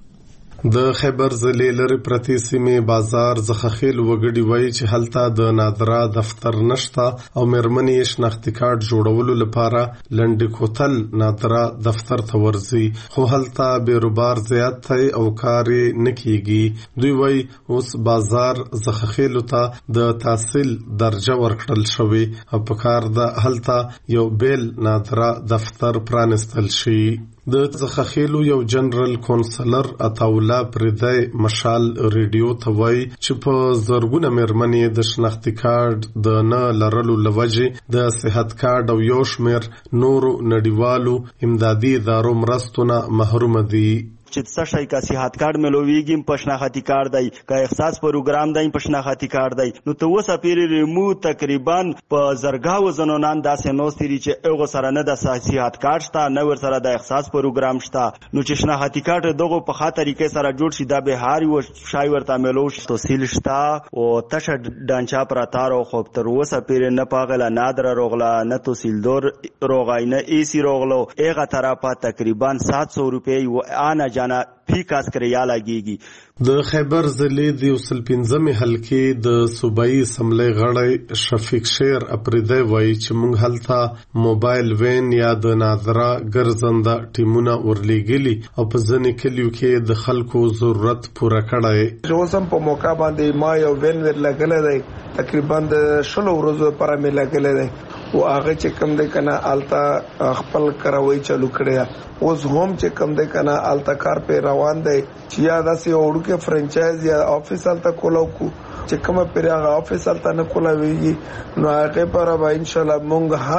د خیبر ضلع لري پرتی سیمه بازار زخخیل وګړي وایي چې هلته د نادرا دفتر نشته او مرمنې شناختی کارت جوړولو لپاره لنډ کوتل نادرا دفتر ته ورځي خو هلته بیروبار زیات دی او کار نه کیږي. دوی وایي اوس بازار زخخیل ته د تحصیل درجه ورکړل شوی او په کار د هلته یو بیل نادرا دفتر پرانستل شي. د زخخیلو یو جنرال کونسلر عطاولا پردای مشال ریډیو ته وایي چې په زرګونه مېرمنې د شناختی کارت د نه لرلو لوجې د صحت کارت او یو شمېر نورو نړیوالو امدادي ادارو مرستونه محروم دي. چې څه شي کا صحت کارت ملويږي په شناختی کارت دی کا احساس پروګرام دی په شناختی کارت دی نو ته وسه پیری ریمو تقریبا په زرګاو زنونان داسې نوستري چې اوغه سره نه د صحت کارت شته نه ور سره د احساس پروګرام شته نو چې شناختی کارت دغه په خاطر طریقې سره جوړ شي د بهاري او شای ورته ملو شته سیل شته او تشه دانچا پراتار او خو تر وسه پیری نه پاغله نادر روغلا نه تو سیلدور روغای نه ایسی روغلو ایغه طرفه تقریبا سات سو روپۍ و انا جانا پیکاس کریا لګيږي. د خیبر ضلع د وسل پنځمه حلقې د صوبایي اسمبلی غړی شفیق شیر اپریدای وایي چې موږ هلته موبایل وین یا د نادرا ګرځنده ټیمونه ورلېګلي او په ځینې کلیو کې د خلکو ضرورت پوره کړی. اوسم په موقع باندې ما یو وین ور لګل دی تقریبا د شلو ورځو لپاره مې لګل دی او هغه چې کم دی کنه آلتا خپل کراوي چالو کړی اوس هم چې کم دی کنه آلتا کار په روان دی چې یا داسې وړو کې فرانچایز یا افیس آلتا کولاو کو چې کومه پیره هغه افیس آلتا نه کولاوي نو هغه پر به ان شاء الله مونږ هر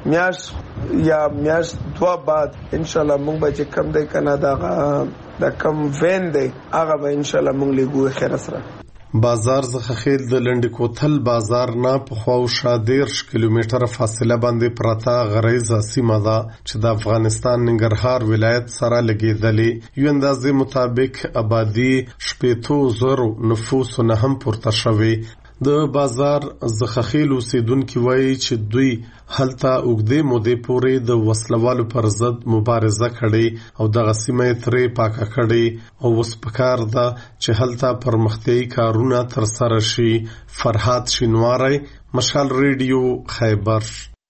میاش یا میاش دوا بعد ان شاء الله موږ به چې کم دی کنه دا د کم وین دی هغه به ان شاء الله موږ لګو خیر سره. بازار څخه خیل د لنډ کوتل بازار نه په خواو شادیرش کیلومتره فاصله باندې پراته غریزه سیمه ده چې د افغانستان ننګرهار ولایت سره لګیدلې. یو اندازې مطابق آبادی شپېتو زرو نفوس نه هم پورته شوی. د بازار زخخیل اوسیدونکو وایي چې دوی هلته اوږدې مودې پورې د وسلوالو پر ضد مبارزه کړې او دغه سیمه یې ترې پاکه کړې او اوس پکار ده چې هلته پرمختیایي کارونه ترسره شي. فرحات شینواری، مشال ریډیو، خیبر.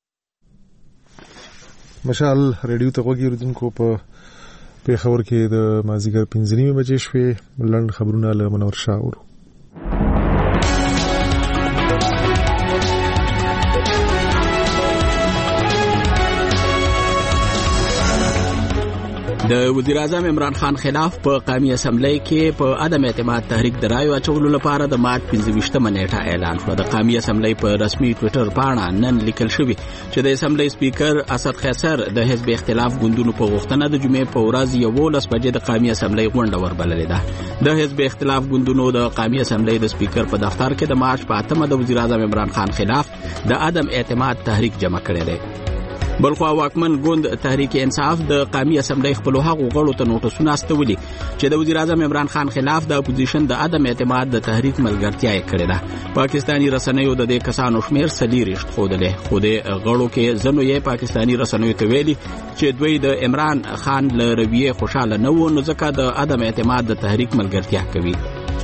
مشال ریډیو ته غوږی اورېدونکو، په پیښور کې د مازدیګر پنځه نیمې بجې شوې. لنډ خبرونه له منور شاه اورو. د وزیر اعظم عمران خان خلاف په قومي اسمبلی کې په عدم اعتماد تحریک د رایو اچولو لپاره د مارچ پنځه ویشتمه نیټه اعلان شو. د قومي اسمبلی په رسمي ټوئیټر باندې نن لیکل شوی چې د اسمبلی سپیکر اسد خیسر د حزب اختلاف ګوندونو په غوښتنه د جمعې په ورځ یولس بجې د قومي اسمبلی غونډه وربللې ده. د حزب اختلاف ګوندونو د قومي اسمبلی د سپیکر په دفتر کې د مارچ په اتمه د وزیر اعظم عمران خان خلاف د عدم اعتماد تحریک جمع کړی دی. بلخوا واکمن ګوند تحریک انصاف د قومي اسمبلی خپل هغو غړو ته نوټسونه استولي چې د وزیر اعظم عمران خان خلاف د اپوزیشن د عدم اعتماد د تحریک ملګرتیا یې کړې ده. پاکستانی رسنیو د دې کسانو شمیر څلېرویشت ښودلی، خو د غړو کې ځینو یې پاکستانی رسنیو ته ویلي چې دوی د عمران خان له رویې خوشحاله نه وو، نو ځکه د عدم اعتماد د تحریک ملګرتیا کوي.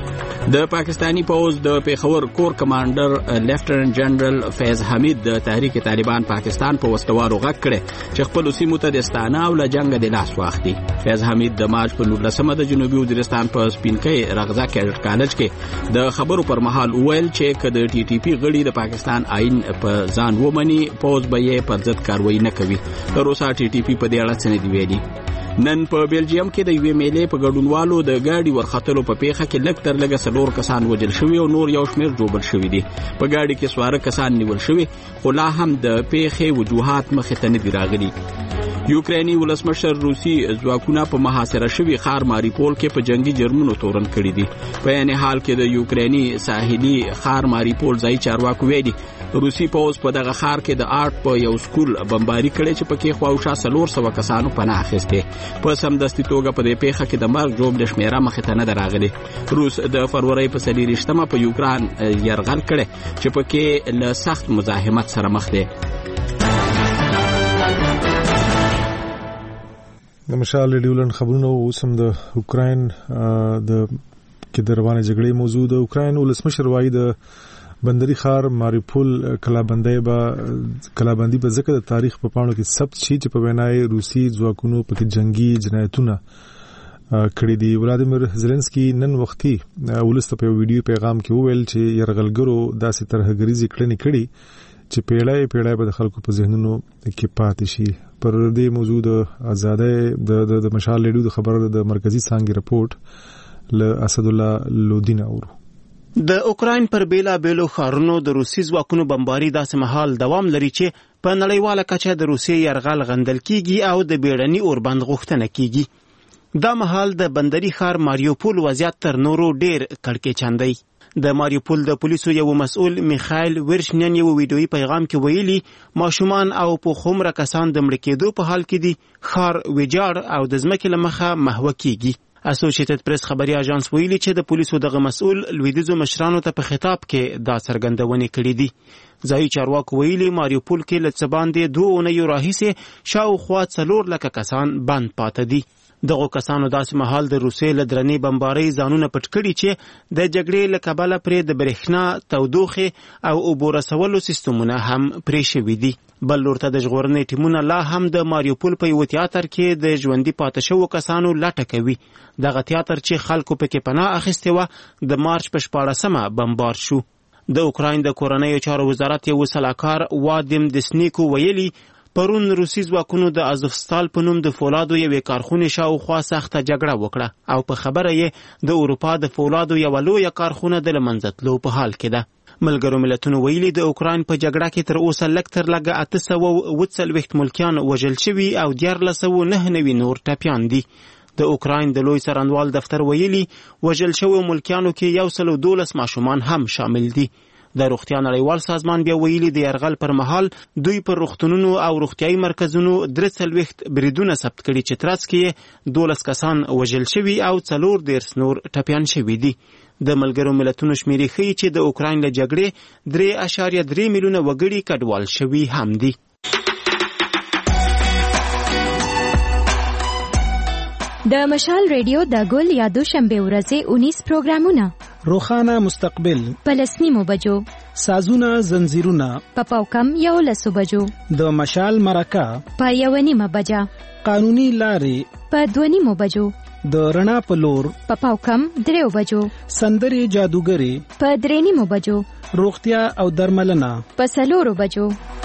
د پاکستانی پوز د پیښور کور کمانډر لیفټننټ جنرال فیض حمید د تحریک طالبان پاکستان په وسلوالو غږ کړی چې خپل سیمو ته د استانه او له جنگ د لاس واخلي. فیض حمید د مارچ په نولسمه د جنوبي وزیرستان په سپینکۍ رغزه کیډټ کالج کې د خبرو پر مهال وویل چې که د ټي ټي پی غړي د پاکستان آئین په ځان ومني، پوز به یې پر ضد کاروایی نه کوي. تر اوسه ټي ټي پی په دې اړه څه نه دي ویلي. نن په بیلجیم کې د یوې میلې په ګډونوالو د ګاډي ورختلو په پیښه کې لږ تر لږه څلور کسان وژل شوي او نور یو شمېر ژوبل شوي دي. په ګاډي کې سواره کسان نیول شوي، خو لا هم د پیښې وجوهات مخې ته نه دي راغلي. یوکریني ولسمشر روسي ځواکونه په محاصره شوي ښار ماریپول کې په جنگي جرمونو تورن کړي دي. په یعنی حال کې د یوکریني ساحلي ښار ماریپول ځای چارواکو ویلي روسي پوز په دغه ښار کې د آرټ په یو سکول بمباري کړي چې پکې خواوشا څلور سوه کسانو پناه اخیستې. په سمدستي توګه په دې پیښه کې د مرګ ژوبل شمېره مخې ته نه ده راغلې. روس د فروری په څلېرویشتمه په یوکران یرغل کړی چې پکې له سخت مزاحمت سره مخ دی. د مشال ریډیولن خبرونه اوس هم د اوکراین د کې د روانې جګړې موضوع. د اوکراین ولسمشر وایي د بندري ښار ماریپول کلابندۍ به کلابندي به ځکه د تاریخ په پاڼو کې ثبت شي چې په وینا یې روسي ځواکونو پکې جنگي جنایتونه کړي دي. ولادیمیر زيلنسکي نن وختي ولسته په ویډیو پیغام کې وویل چې یرغلګرو داسې ترهګریزي کړنې کړي چې پیړۍ پیړۍ به د خلکو په ذهنونو کې پاتې شي. پر دې موضوع د آزادۍ د د مشال ریډیو د خبر د مرکزی څانګې رپورټ له اسد الله لودین اورو. د اوکراین پر بیلا بیلو ښارونو د روسي ځواکونو بمباري داسې مهال دوام لري چې په نړیواله کچه د روسي یرغل غندل کیږي او د بیړني اوربند غوښتنه کیږي. دا مهال د بندري ښار ماریوپول وضعیت تر نورو ډیر کړکېچن دی. د ماریوپول د پولیسو یو مسؤل میخایل ورشنین یو ویډیویي پیغام کې ویلي ماشومان او په خومره کسان د مړ کېدو په حال کې دي. ښار ویجاړ او د ځمکې له مخه محوه کیږي. اسوسییټډ پریس خبري اژانس ویلي چې د پولیسو دغه مسؤل لویدیځو مشرانو ته په خطاب کې دا څرګندونې کړې دي. ځایي چارواکو ویلي ماریوپول کې له څه باندې دوه اونیو راهیسې شاوخوا څلور لکه کسان بند پاته دي. دغه کسانو داسې مهال د روسیې له درنې بمبارۍ ځانونه پټ کړي چې د جګړې له کبله پرې د برېښنا، تودوخې او اوبو رسولو سیستمونه هم پرې شوي دي. بل لور ته د ژغورنې ټیمونه لا هم د ماریوپول په یو تیاتر کې د ژوندي پاتې شوو کسانو لټه کوي. دغه تیاتر چې خلکو پکې پناه اخیستې وه د مارچ په شپاړسمه بمبار شو. د اوکراین د کورنیو چارو وزارت یو سلاکار وادیم دسنیکو ویلي پرون روسي ځواکونو د ازوفستال په نوم د فولادو یوې کارخونې شاوخوا سخته جګړه وکړه او په خبره یې د اروپا د فولادو یوه لویه کارخونه د له منځه تلو په حال کې ده. ملګرو ملتونو ویلي د اوکراین په جګړه کې تر اوسه لږ تر لږه اته سوه اووه څلوېښت ملکیان وژل شوي او دیارلس سوه نهه نوي نور ټپیان دي. د اوکراین د لوی څارنوال دفتر ویلي وژل شویو ملکیانو کې یو سل او دولس ماشومان هم شامل دي. د روغتیا نړیوال سازمان بیا ویلي د یرغل پر مهال دوی پر روغتونونو او روغتیايي مرکزونو درې څلوېښت بریدونه ثبت کړي چې ترڅ کې دولس کسان وژل شوي او څلور دېرش نور ټپیان شوي دي. د ملګرو ملتونو شمیرې ښیي چې د اوکراین له جګړې درې اعشاریه درې میلیونه وګړي کډوال شوي هم دي. د مشال ریډیو د ګل یا دوشنبه ورځې اونیس پروګرامونه روخانه مستقبل پلسنیمو بجو سازونه زنجیرونه پپاو کم یو لسو بجو د مشال مرکه په یو نیمه بجا قانوني لارې په دوه نیمو بجو د رڼا په لور پپاو کم دریو بجو سندري جادوګری په درې نیمو بجو روغتیا او درملنه په څلورو بجو.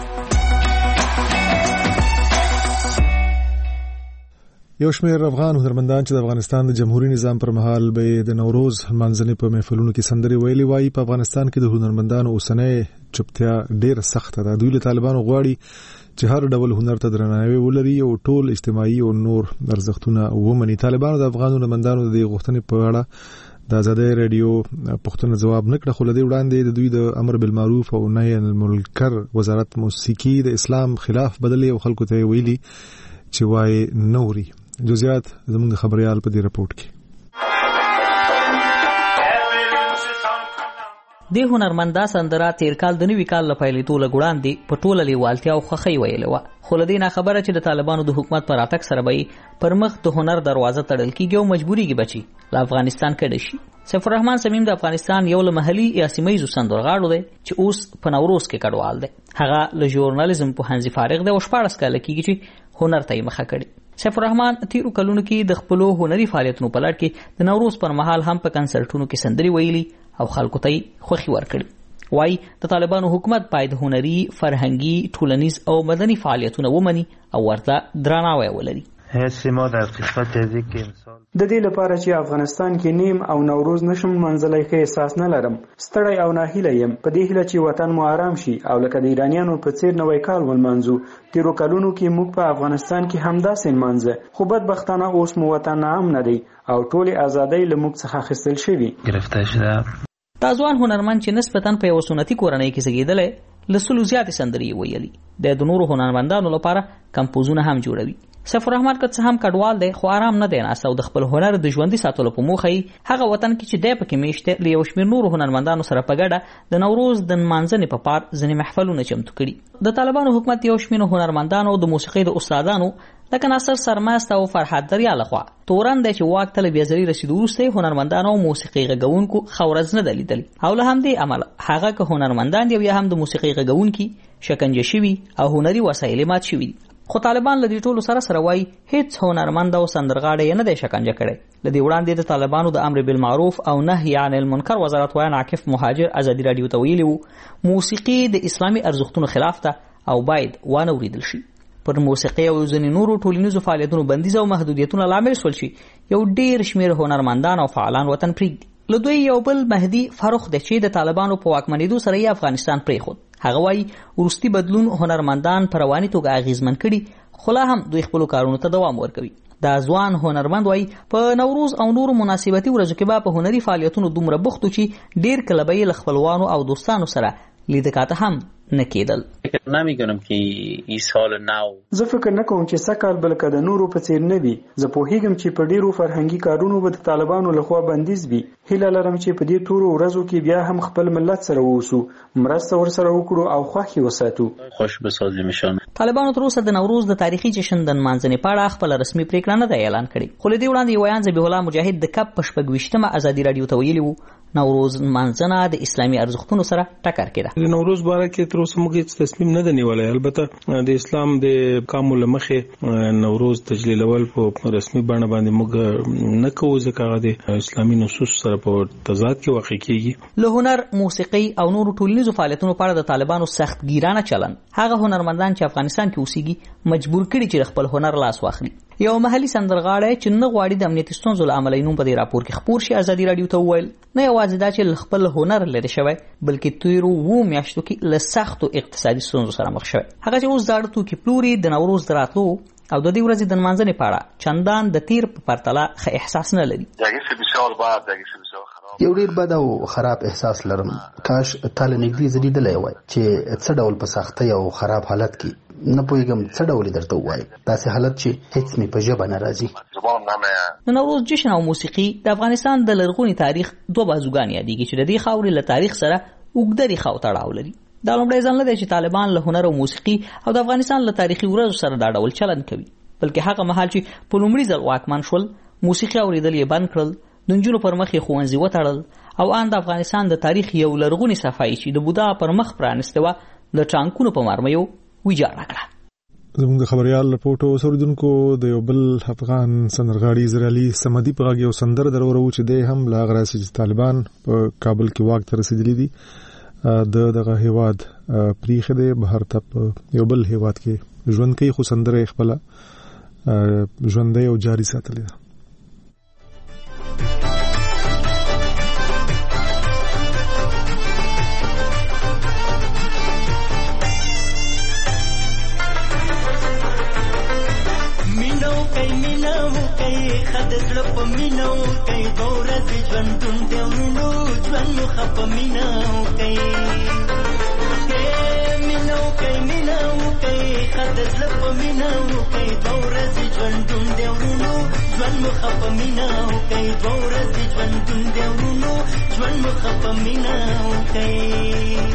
یو شمېر افغان هنرمندان چې د افغانستان د جمهوریت نظام پر مهال به د نوروز منځنۍ په محفلونو کې سندري ویلي وایي په افغانستان کې د هنرمندانو اوسنۍ چوپتیا ډېره سخته ده. دوی له طالبانو غواړي چې هر ډول هنر ته درناوی ولري او ټول اجتماعي او نور ارزښتونه ومني. طالبانو د افغان هنرمندانو د غوښتنې په اړه د آزادۍ رادیو پښتنه جواب نکړه، خو لدی وړاندې د دوی د امر بالمعروف او نهي عن المنکر وزارت موسیقي د اسلام خلاف بدلی او خلکو ته ویلي چې وای نوري. جزئیات زموږ خبريال په دې رپورت کې. د هنرمندا سندره تیر کال د نوي کال لپاره لیدل غوړاندې په ټوله لیوالتیا او خخي ویلې و، خو لدینا خبره چې د طالبانو د حکومت پر اتک سره به پر مخ د هنر دروازه تړل کیږي او مجبوریږي بچي له افغانستان کډه شي. سیف الرحمن سمیم د افغانستان یو له محلي یا سیمایي سندرغاړو دی چې اوس په نوروز کې کډوال دی. هغه له ژورنالیزم په هنځي فارغ دی او شپږ کال کېږي چې هنر ته مخه کړي. سیف الرحمن تیرو کلونو کې د خپلو هنري فعالیتونو په لړ کې د نوروز پر مهال هم په کنسرټونو کې سندري ویلي او خلکو ته خوښي ورکړي. وای د طالبانو حکومت باید هنري، فرهنګي، ټولنیز او مدني فعالیتونه ومني او ورته درناوی ولري. ما در قسمت ازی که امسال د دې لپاره چې افغانستان کې نیم او نوروز نشم منځلای کې احساس نه لرم، ستړی او ناهیله یم په دې هیله چې وطن مو آرام شي او لکه د ایرانیانو په څیر نوې کال ولمانځو. تیرو کلونو کې موږ په افغانستان کې همداسې منځه، خو بدبختانه اوس مو وطن عام نه دی او ټول ازادۍ له موږ څخه اخیستل شوي. گرفتار شده. دا ځوان هنرمند چې نسبتاً په یو سنتي کورنۍ کې زیږېدلی له سلو زیاتې سندرې ویلي. د نورو هنرمندانو لپاره کمپوزونه هم جوړوي. سیف الرحمن که څه هم کډوال دی خو آرام نه دی ناست او د خپل هنر د ژوندي ساتلو په موخه یې هغه وطن کې چې دی پکې میشته له یو شمېر نورو هنرمندانو سره په ګډه د نوروز د نمانځنې په پار ځینې محفلونه چمتو کړي. د طالبانو حکومت یو شمېر هنرمندانو د موسیقۍ د استادانو لکه ناصر سرمست او فرحت دریا لخوا تورن دی چې واک ته له بېزري رسیدو وروسته هنرمندانو او موسیقۍ غږونکو خورز نه دی لیدلی او له همدې امله هغه که هنرمندان دی یا هم د موسیقۍ غږونکي شکنجه شوي او هنري وسایل مات شوي دي. خو طالبان له دې ټولو سره سره وایي هیڅ هنرمند او سندرغاړی یې نه دی شکنجه کړی. له دې وړاندې د طالبانو د امر بالمعروف او نهي عن المنکر وزارت ویان عاکف مهاجر ازادي رادیو ته ویلي وو موسیقي د اسلامي ارزښتونو خلاف ده او باید وانه وریدل شي. پر موسیقي او ځینې نورو ټولنیزو فعالیتونو بندیز او محدودیتونه لامل شول شي یو ډیر شمېر هنرمندان او فعالان وطن پرېږدي. له دوی یو بل مهدي فاروق دی چې د طالبانو په واکمنېدو سره یې افغانستان پرېښود. هغه وایي وروستي بدلون هنرمندان په رواني توګه اغېزمن کړي خو لا هم دوی خپلو کارونو ته دوام ورکوي. دا ځوان هنرمند وایي په نوروز او نورو مناسبتي ورځو کې به په هنري فعالیتونو دومره بوخت و چې ډېر کله به یې له خپلوانو او دوستانو سره لیدکاته هم نه کېدل. نمی‌دونم که این سال نو زه فکر نه کوم چې سکهال بلکې د نورو په څیر نه وي. زه پوهیږم چې په ډیرو فرهنګي کارونو به د طالبانو لخوا بندیز وي. هیله لرم چې په دې تورو ورځو کې بیا هم خپل ملت سره ووسو، مرسته ورسره وکړو او خوښي وساتو. خوش بسازیمشان. طالبانو تر اوسه د نوروز د تاریخي جشن د نمانځنې په اړه خپل رسمي پریکړه نه ده اعلان کړې. خو له دې وړاندې یو ویان ذبیح الله مجاهد د کپ په شپږویشتمه ازادي رادیو ته ویلي وو نوروز نمانځنه د اسلامي ارزښتونو سره ټکر کړه. د نوروز باره کې تر اوسه موږ هیڅ تصمیم نه دی نیولی. البته د اسلام د کامو له مخې نوروز تجلیلول په رسمي بڼه باندې موږ نه کوو ځکه هغه د اسلامي نصوص سره په تضاد کې واقع کیږي. له هنر، موسیقۍ او نورو ټولنیزو فعالیتونو په اړه د طالبانو سخت ګیرانه چلن هغه هنرمندان چې افغانستان کې اوسېږي مجبور کړي چې خپل هنر لاس واخلي. یو محلي سندرغاړی چې نه غواړي د امنیتي ستونزو له امله نوم په دې راپور کې خپور شي ازادي راډیو ته وویل نه یوازې دا چې خپل هنر لري شوی بلکې تیرو وو میاشتو کې له سختو اقتصادي ستونزو سره مخ شوی. هغه چې اوس زاړه توکي پلوري د نوروز د راتلو او د دې ورځې د نمانځنې په اړه چندان د تیر په پرتله ښه احساس نه لري. یو ډیر بد او خراب احساس لرم. کاش تاله نږدې زدي دلای وای چې څه ډول په سختۍ او خراب حالت کې نه پوهیږم څه ډول درته وای داسې حالت چې هیڅ می په ژبه نه راځي. د نوروز جشن او موسیقي د افغانستان د لرغوني تاریخ دوه بازوګان یادېږي چې د دې خاورې له تاریخ سره اوږده ریښه او تړاو لري. دا لومړی ځل نه دی چې طالبان له هنر او موسیقي او د افغانستان له تاریخي ورځو سره دا ډول چلند کوي، بلکې هغه مهال چې په لومړي ځل واکمن شول موسیقي اوریدل یې بند کړل، د نجونو پر مخ یې ښوونځي وتړل او ان د افغانستان د تاریخ یو لرغونی صفحه چې د بودا پر مخ پرانسته و د ټانکونو په مرمیو ویجاړه کړه. زموږ خبريال رپورټو سردونکو د یو بل افغان سندرغاړي اسرائیلي سمدي په غږ یو سندر درورو چې د هم لا غراسي چې طالبان په کابل کې واک ته رسیدلي دي د دغه هیواد پریخه ده بهر ته یو بل هیواد کې ژوند کوي خو سندره خپل ژوندۍ او جاری ساتلې ده. خدزړه په مینو کوي دورې ژوندون دی ورونو ژوند مو خپ مینو کوي مینو کوي مینو کوي خدزړه په مینو کوي دورې ژوندون دی ورونو ژوند مو خپ مینو کوي دورې ژوندون دی ورونو ژوند مو خپ مینو کوي.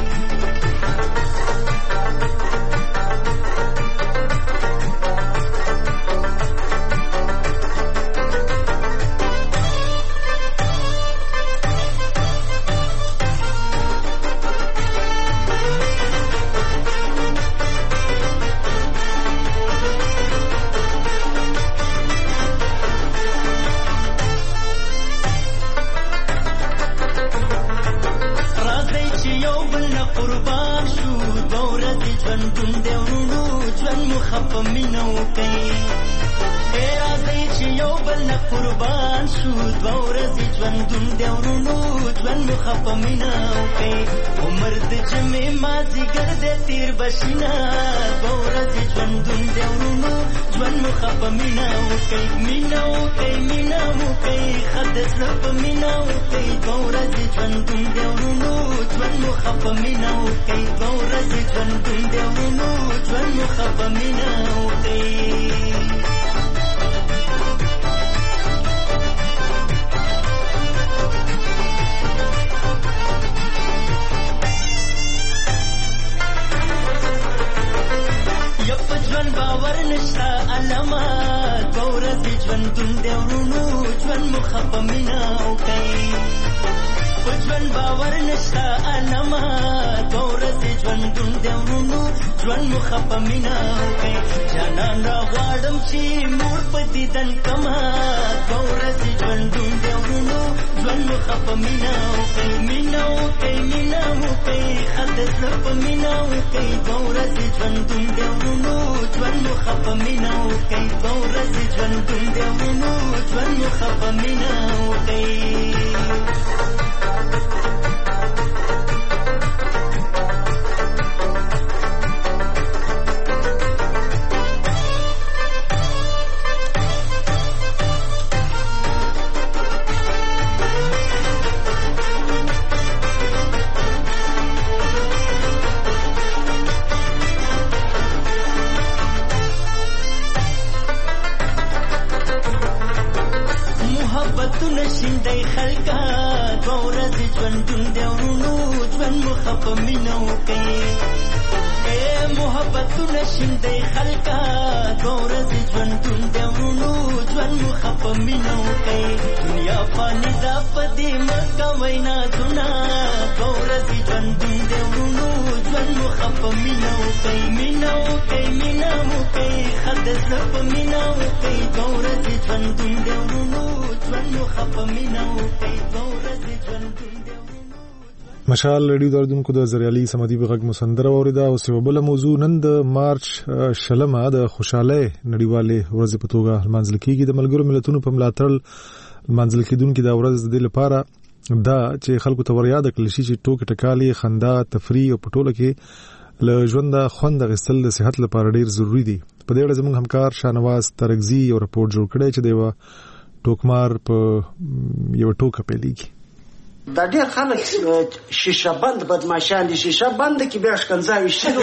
مشال ریډیو دردونکو د زریالي سمدي بغږ مسندره اوریدا او څه بل موضوع نن د مارچ شلمه د خوشاله نړیواله ورځ په توګه منځل کیږي. د ملګرو ملتونو په ملاتړ منځل کیدونکو د ورځ د لپاره دا چې خلکو ته وریا د کلشي چې ټوک ټکالي خندا تفریح او پټوله کې له ژوند خوند غسل د صحت لپاره ډیر ضروری دي. په دې اړه زموږ همکار شانواز ترغزي یو رپورټ جوړ کړی چې دیو ټوکمار په یو ټوکه پیلېږي. دا ډېر خلک شیشه بند بدمعشان دي. شیشه بند کې بیا ښکنځاوي شروع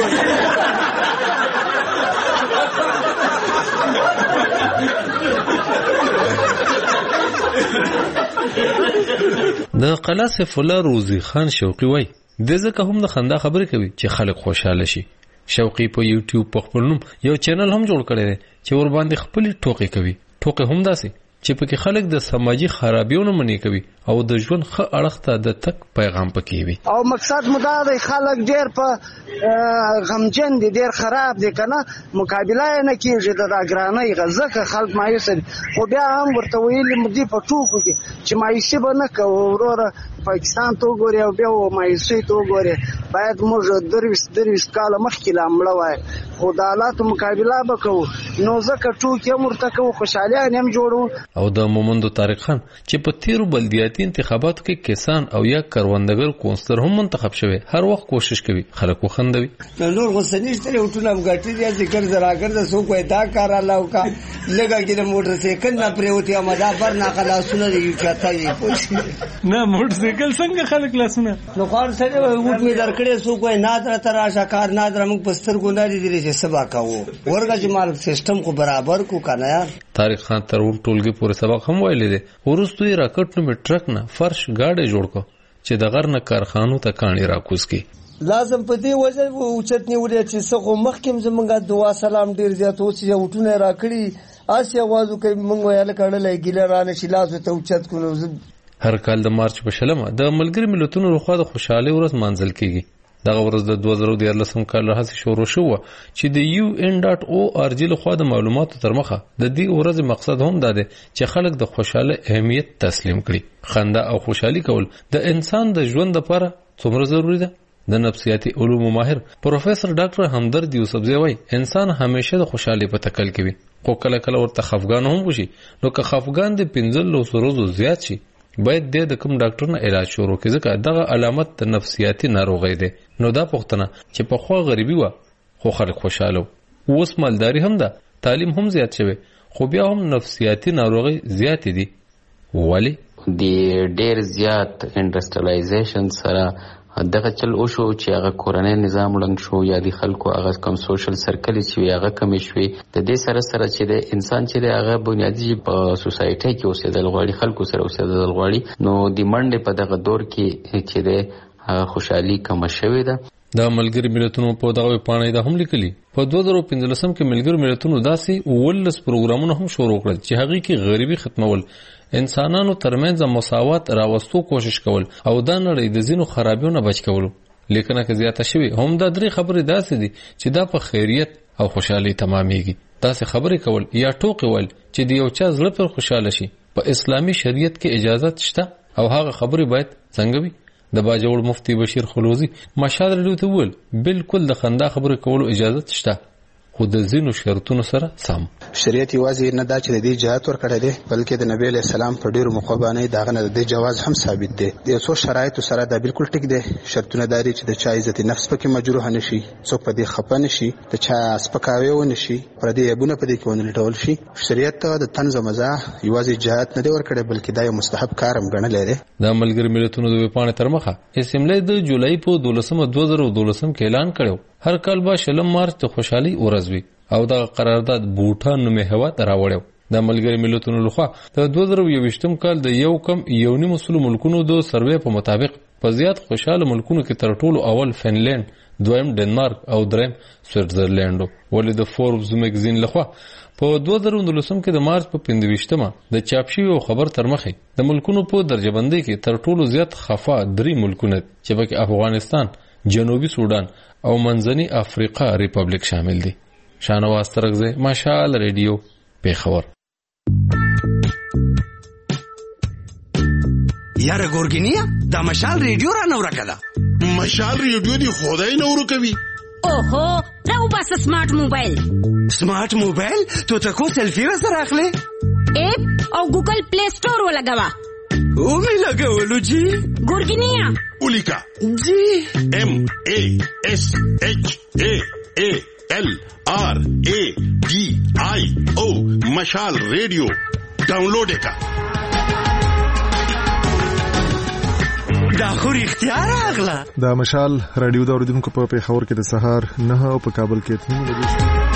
د قلا سیف الله روزي خان شوقي وای د ځکه هم د خندا خبرې کوي چې خلک خوشاله شي. شوقي په یوټیوب په خپل نوم یو چینل هم جوړ کړی دی چې ور باندې خپل ټوکې کوي. ټوکې هم داسې چې پکې خلک د سماجی خرابیونو منې کوي او د ژوند ښه اړخ ته د تک پیغام پکې وي. او مقصد مدا دی خلک ډیر په غمجن دي، ډیر خراب دي کنه، مقابله نه کیږي د راګرانۍ غزکه خلک مایوس دي. خو بیا هم ورته ویلي مدي په ټوکو کې چې مایوسي به نه کوو وروره پاکستان ته وګوري او بیا مایوسي ته وګوري. باید موږ درویس درویس کاله مخکې لا مړه وای خو د حالاتو مقابله به کوو. نو ځکه ټوکې هم ورته کوو، خوشحالیان هم جوړو. او د مومندو طارق خان چې په تیرو بلدیاتي انتخاباتو کې کسان او یا کروندګر کونسلر هم منتخب شوی هر وخت کوشش کوي خلک وخندوي. نور غوسنیشته وټونه مګاټي دي ذکر زراګر د سو کوی دا کار الله کا لګا کې د موټر سایکل نه پریوتی امدا پر نه خلاصونه دی چاته یې پوښ نه موټر سایکل څنګه خلک لاسونه نو خار سره وټ می درکړې سو کوی نادر تراشه کار نادر موږ پستر ګونداري دي چې سبا کاوه ورګه جمال سیستم کو برابر کو کنه یار. طارق خان تر ټولګي پورې سبق هم ویلې دي. ورستو یې راکټ نو ټرک نه فرش گاډي جوړ کو چې د غر نه کارخانو ته کاڼي راکوس کی. لازم په دې وجه اوچت نیولې چې څنګه مخکې زمونږه دعا سلام ډیر زیات اوس یو ټونه راکړي اسیا وازو کوي مونږ یاله کړلې ګیله رانه شي لازم ته اوچت کو. هر کال د مارچ په شلمه د ملګری ملتونو لخوا د خوشاله ورځ منځل کیږي. دغه ورځ د دوه زره دیارلسم کال راهیسې شروع شو چې د یو ان ډاټ او ار جی لخوا د معلوماتو تر مخه د دې ورځ مقصد هم دا دی چې خلک د خوشاله اهمیت تسلیم کړي. خندا او خوشحالي کول د انسان د ژوند لپاره څومره ضروری ده. د نفسیاتي علومو ماهر پروفیسور ډاکټر همدرد یوسفزی وایي انسان همیشه د خوشحالي په تکل کوي خو کله کله ورته خفګان هم وشي. نو که خفګان د پنځلس ورځو زیات شي باید د کوم ډاکټر نه علاج شروع کړي ځکه دغه علامت د نفسیاتي ناروغي ده. نو دا پوښتنه چې په خو غریبي و خو خلک خوشاله اوس مالداري هم ده تعلیم هم زیات شوی خو بیا هم نفسیاتي ناروغي زیات دي. ولی د ډیر زیات انډستریالایزیشن سره دغه چل او شو چې هغه کورنۍ نظام لنګ شو یا د خلکو هغه کم سوشل سرکل چې هغه کم شوي د دې سره سره چې د انسان چې هغه بنیادی په سوسایټي کې اوسېدل غواړي خلکو سره اوسېدل غواړي نو د منډه په دغه دور کې چې د خوشحالي کم شوې ده. د ملګری ملتونو په دغه پاڼې دا هم لیکلي په دوه زره پنځلسم کې ملګری ملتونو داسې ولس پروګرامونه هم شروع کړل چې هغه کې غریبي ختمول، انسانانو ترمنځ مساوات راوستو کوشش کول او دا نړۍ د زینو خرابیونو بچ کول. لیکنه کې زیاته شوی هم دا درې خبرې داسې دي چې دا په خیریت او خوشحالي تمامېږي. داسې خبرې کول یا ټوکې ول چې د یو چا زړه پر خوشاله شي په اسلامي شریعت کې اجازه شته او هغه خبرې باید څنګه وي. د باجوړ مفتی بشیر خلوزی مشال ریډیو ته ویل بالکل د خندا خبرې کولو اجازه شته خو د زینو شرطونو سره سم. شریعت یوازې نه دا چې د دې جهات ورکړی دی بلکې د نبی علیه السلام په ډیرو مقابانه دغه نه د جواز هم ثابت دی. د څو شرایطو سره دا بالکل ټیک دی. شرطونه داري چې د چا عزت نفس پکې مجروح نشي، څوک په دې خپه نشي، د چا سپکاوی ونه شي، پر دې ابونه په دې کې ونه لټول شي. شریعت د طنز او مزاح یوازې جهات نه دی ورکړی بلکې دا یو مستحب کار هم ګڼلی دی. د ملګری ملتونو د ویبپاڼې تر مخه اسمبلی د جولای په دولسمه دوه زره دولسم کې اعلان کړو هر کال به شلم مارچ د خوشحالي ورځ وي او دا قرارداد بوټان نومې هوا ته راوړو. د ملګری ملتونو لخوا د دوه زره یوویشتم کال د یو کم یو نیم سلو ملکونو د سروې په مطابق په زیات خوشاله ملکونو کې تر ټولو اول فنلند، دویم ډنمارک او دریم سویټزرلند. ولې د فوربس میگزین لخوا په دوه زره نولسم کې د مارچ په پنځویشتمه د چاپ شوی خبر تر مخه د ملکونو په درجه بندۍ کې تر ټولو زیات خفا درې ملکونه چې پکې افغانستان، جنوبي سودان او منځنی افریقا ریپبلیک شامل دي. شانواز ترغزی مشال ریډیو پیښور. یاره ګورګینیا دا مشال ریډیو را نو راکړه مشال ریډیو دی خدای نور کوي. اوهو راو بس سمارټ موبایل. سمارټ موبایل ته تاسو سلفي را سره اخلي؟ اپ او ګوګل پلی سٹور ولګوا. او می لګولو جی. ګورګینیا. ولیکا. جی. ام ا اس اچ ا ا ال آر ا ډي آی او مشال ریډیو ډاونلوډ وکړه. دا خو اختیار اغلا. دا مشال رادیو د اوریدونکو په پیښور کې د سهار نه او په کابل کې اته بجې.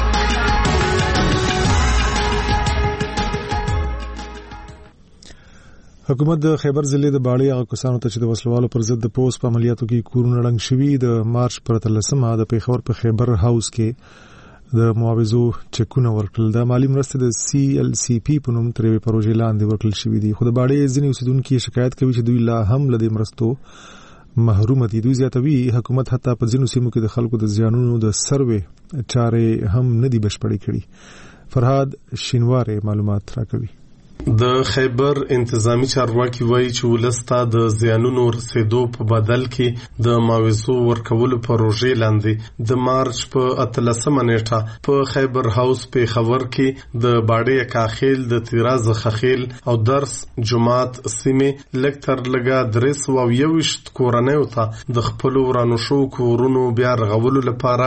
حکومت د خیبر ضلع د باړې هغه کسانو ته چې د وسلوالو پر ضد د پوس په عملیاتو کې کورونه ړنګ شوي د مارچ پر اتلسمه د پیښور په خیبر هاوس کې د معاوضو چکونه ورکړل. د مالی مرستې د سی ال سی پی په نوم ترې پروژې لاندې ورکړل شوې دي. خو د باړې ځینې اوسیدونکو شکایت کوي چې دوی لا هم له دې مرستو محروم دي. دوی زیاتوي حکومت حتی په ځینو سیمو کې د خلکو د زیانونو د سروې چارې هم نه دي بشپړې کړي. فرهاد شینواره معلومات راکوي. د خیبر انتظامی چارواکي وایي چې ولسته د زیانونو رسیدو په بدل کې د معاوضو ورکولو پروژې لاندې د مارچ په اتلسمه نیټه په خیبر هاوس په خبر کې د باړې کاخیل د تیراز خخیل او درس جماعت سیمه لکتر لګا درس او یوشت کورنۍ ته د خپل ورانو شو کورونو بیا رغولو لپاره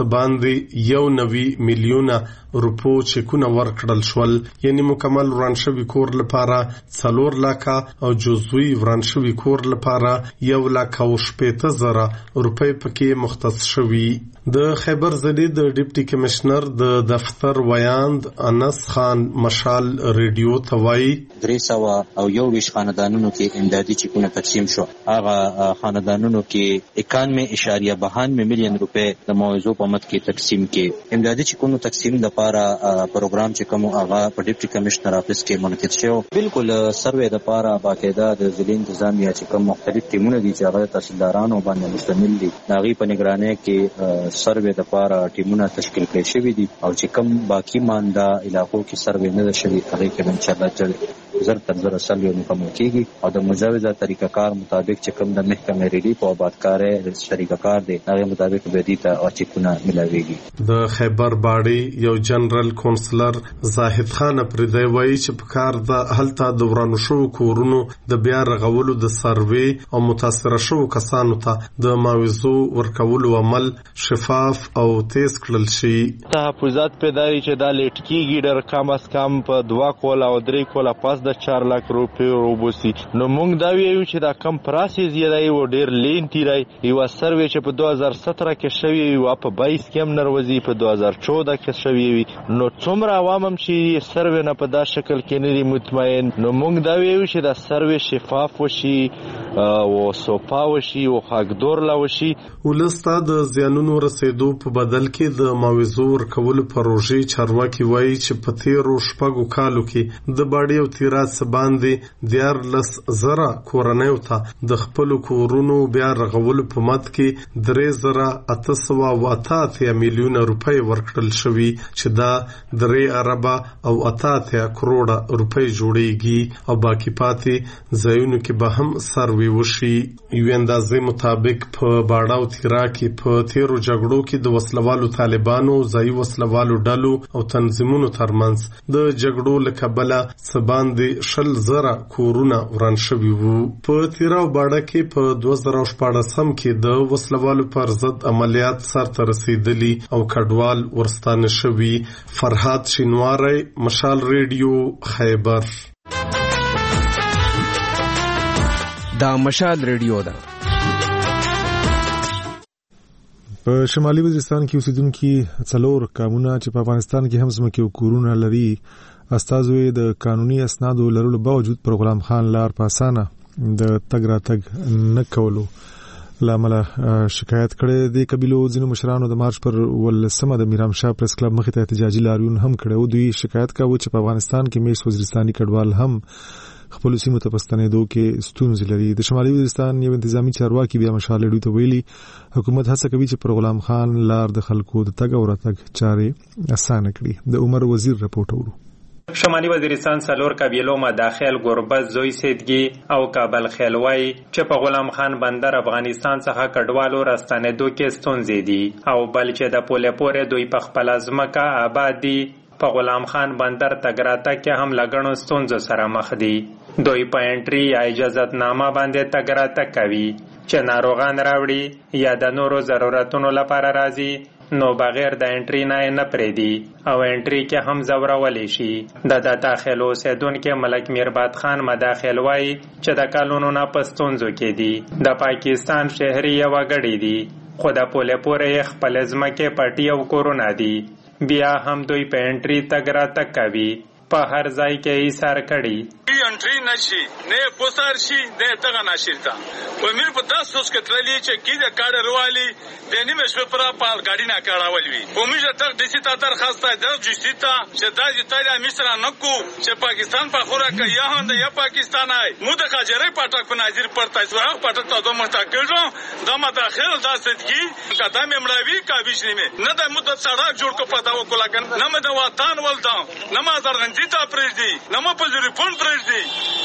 سباندې یو نوي میلیونه روپو چکونه ورکړل شول. یعنی مکمل وران شوی کور لپاره څلور لکه او جزوی وران شوی کور لپاره یو لکه او شپېته زره روپۍ پکې مختص شوي. د خیبر ضلع د ډیپټي کمشنر د دفتر ویاند انس خان مشال ریډیو ته وایي درې سوه او یو ویشت خاندانونو کې امدادي چکونه تقسیم شو. هغه خاندانونو کې اکانوي اشاریه بهانوي میلیون روپۍ د معاوضو په مد کې تقسیم کې امدادي چکونو تقسیم د لپاره پروګرام چې کوم هغه په ډیپټي کمشنر افیس کې منعقد شو. بالکل سروې د لپاره باقاعده د ضلع انتظامیه چې کوم مختلف ټیمونه دي چې هغه تحصیلدارانو باندې مشتمل دي هغه په نگرانۍ کې سروې د لپاره ټیمونه تشکیل کړي شوي دي او چې کوم باقی مانده علاقو کې سروې نه شوي هغه کې ان شاء الله زر تر زر سروې مکمل کیږي او د مجوزه طریقه کار مطابق چې کوم د محکمې ریلیف او آبادکارۍ شریکه کار دي هغه مطابق به دي ته چکونه ملاويږي. د خیبر باړې یو جنرال کونسلر زاهد خان پردی وایي چې په کار د هلته د ورانو شو کورونو د بیا رغولو د سروې او متاثره شو کسانو ته د معاوضو ورکولو عمل شفاف او تیز کړل شي. تحفظات پیدایي چې دا لیټ کیږي ډېر کم از کم په دوه کوله او درې کوله پاس د چار لک روپۍ وروبسي. نو موږ دا ویو چې دا کم پراسیز یې دی و ډېر لین تیری یوه سروې چې په دوه هزار ستره کې شوې وي په بایس کې هم نروځي په دوه هزار چوده کې شوې وي. نو څومره عوام هم چې سروې نه په دا شکل کې نه دي مطمئن نو موږ دا ویو چې دا سروې شفاف وشي او سوپا وشي او حقدور لا وشي. ولسته د زیانونو رسیدو په بدل کې د معاوضو ورکولو پروژې چارواکي وایي چې په تیرو شپږو کالو کې د باړې او تیراز باندې دیارلس زره کورنیو ته د خپلو کورونو بیا رغولو په مد کې درې زره اته سوه او اته اتیا میلیونه روپۍ ورکړل شوي چې دا درې اربه او اته اتیا کروڑه روپۍ جوړیږي او باقی پاتې ځایونو کې به هم سروې وشي. یو اندازې مطابق په باړه او تیرا کې په تیرو جګړو کې د وسلوالو طالبانو ځایي وسلوالو ډلو او تنظیمونو ترمنځ د جګړو له کبله څه باندې شل زره کورونه وران شوي وو. په تیرا او باړه کې په دوه زره شپاړسم کې د وسلوالو پر ضد عملیات سرته رسیدلي او کډوال ورستانه شوي. فرهاد شینواری مشال ریډیو خیبر. دا مشال ریډیو ده. په شمالي وزیرستان کې اوسیدونکو څلور قومونه چې په افغانستان کې هم ځمکې او کورونه لري استازو د قانوني اسنادو لرلو باوجود پروګرام خان لار په اسانه د تګ راتګ نه کولو لامل شکایت کړي. د قبيلو ځینو مشرانو د مارچ پر ولسمه د میرام شاه پریس کلب مخې ته احتجاجي لاریون هم کړو. دوی شکایت کاوه چې په افغانستان کې میش وزیرستاني کډوال هم خپل سیمو ته پستنېدو کې ستونزې لري. د شمالي وزیرستان یو انتظامی چارواکي بیا مشال ریډیو ته ویلي حکومت هڅه کوي چې پر غلام خان لار د خلکو د تګ او راتګ چارې اسانه کړي. د عمر وزیر رپورټ اورو. شمالي وزیرستان څلور قبیلو مداخل ګربز زوی سیدګي او کابل خیلوای چې په غلام خان بندر افغانستان څخه کډوالو راستنېدو کې ستونزې دي او بل چې د پولې پورې دوی په خپل ځمکه آباد دي په غلام خان بندر تګراته کې هم لګڼو ستونزو سره مخ دي. دوی په انټري یا اجازت نامه باندې تګراته کوي چې ناروغان راوړي یا د نورو ضرورتونو لپاره راځي نو بغیر د انټري نه نه پریدي او انټري کې هم زورولی شي. د داخل اوسیدونکو ملک میرباد خان مداخل وایي چې د کلونو نه په ستونزو کې دي. د پاکستان شهري یو وګړي دي خو د پولې پورې خپل ځمکې پټي او کورونه دي. بیا هم دوی په انټري تګ راتګ کوي په هر ځای کې یې سر کړي انټري نشي نه پوسار شي نه تګ نشیرتا په میر په تاسو څخه تللی چې کیده کاډ روالي د نیمه شپه پر پال ګاډي نه کاړاول وی په میجه تک د سیتا درخواست ده جسیتا چې دا چې تاله مصر نه کو چې پاکستان په خوره کې یا هند یا پاکستان آی مو د کاجرې پټک په ناظر پرتا سو پټک ته دوه مستقل دا مداخل دا صدقي قدم امراوي کاویش نیمه نه د مدت سړک جوړ کو پتا و کولاګن نه مد وطن ولدا نه ما درغنجیتا پرېږدي نه ما په ریفون پرېږدي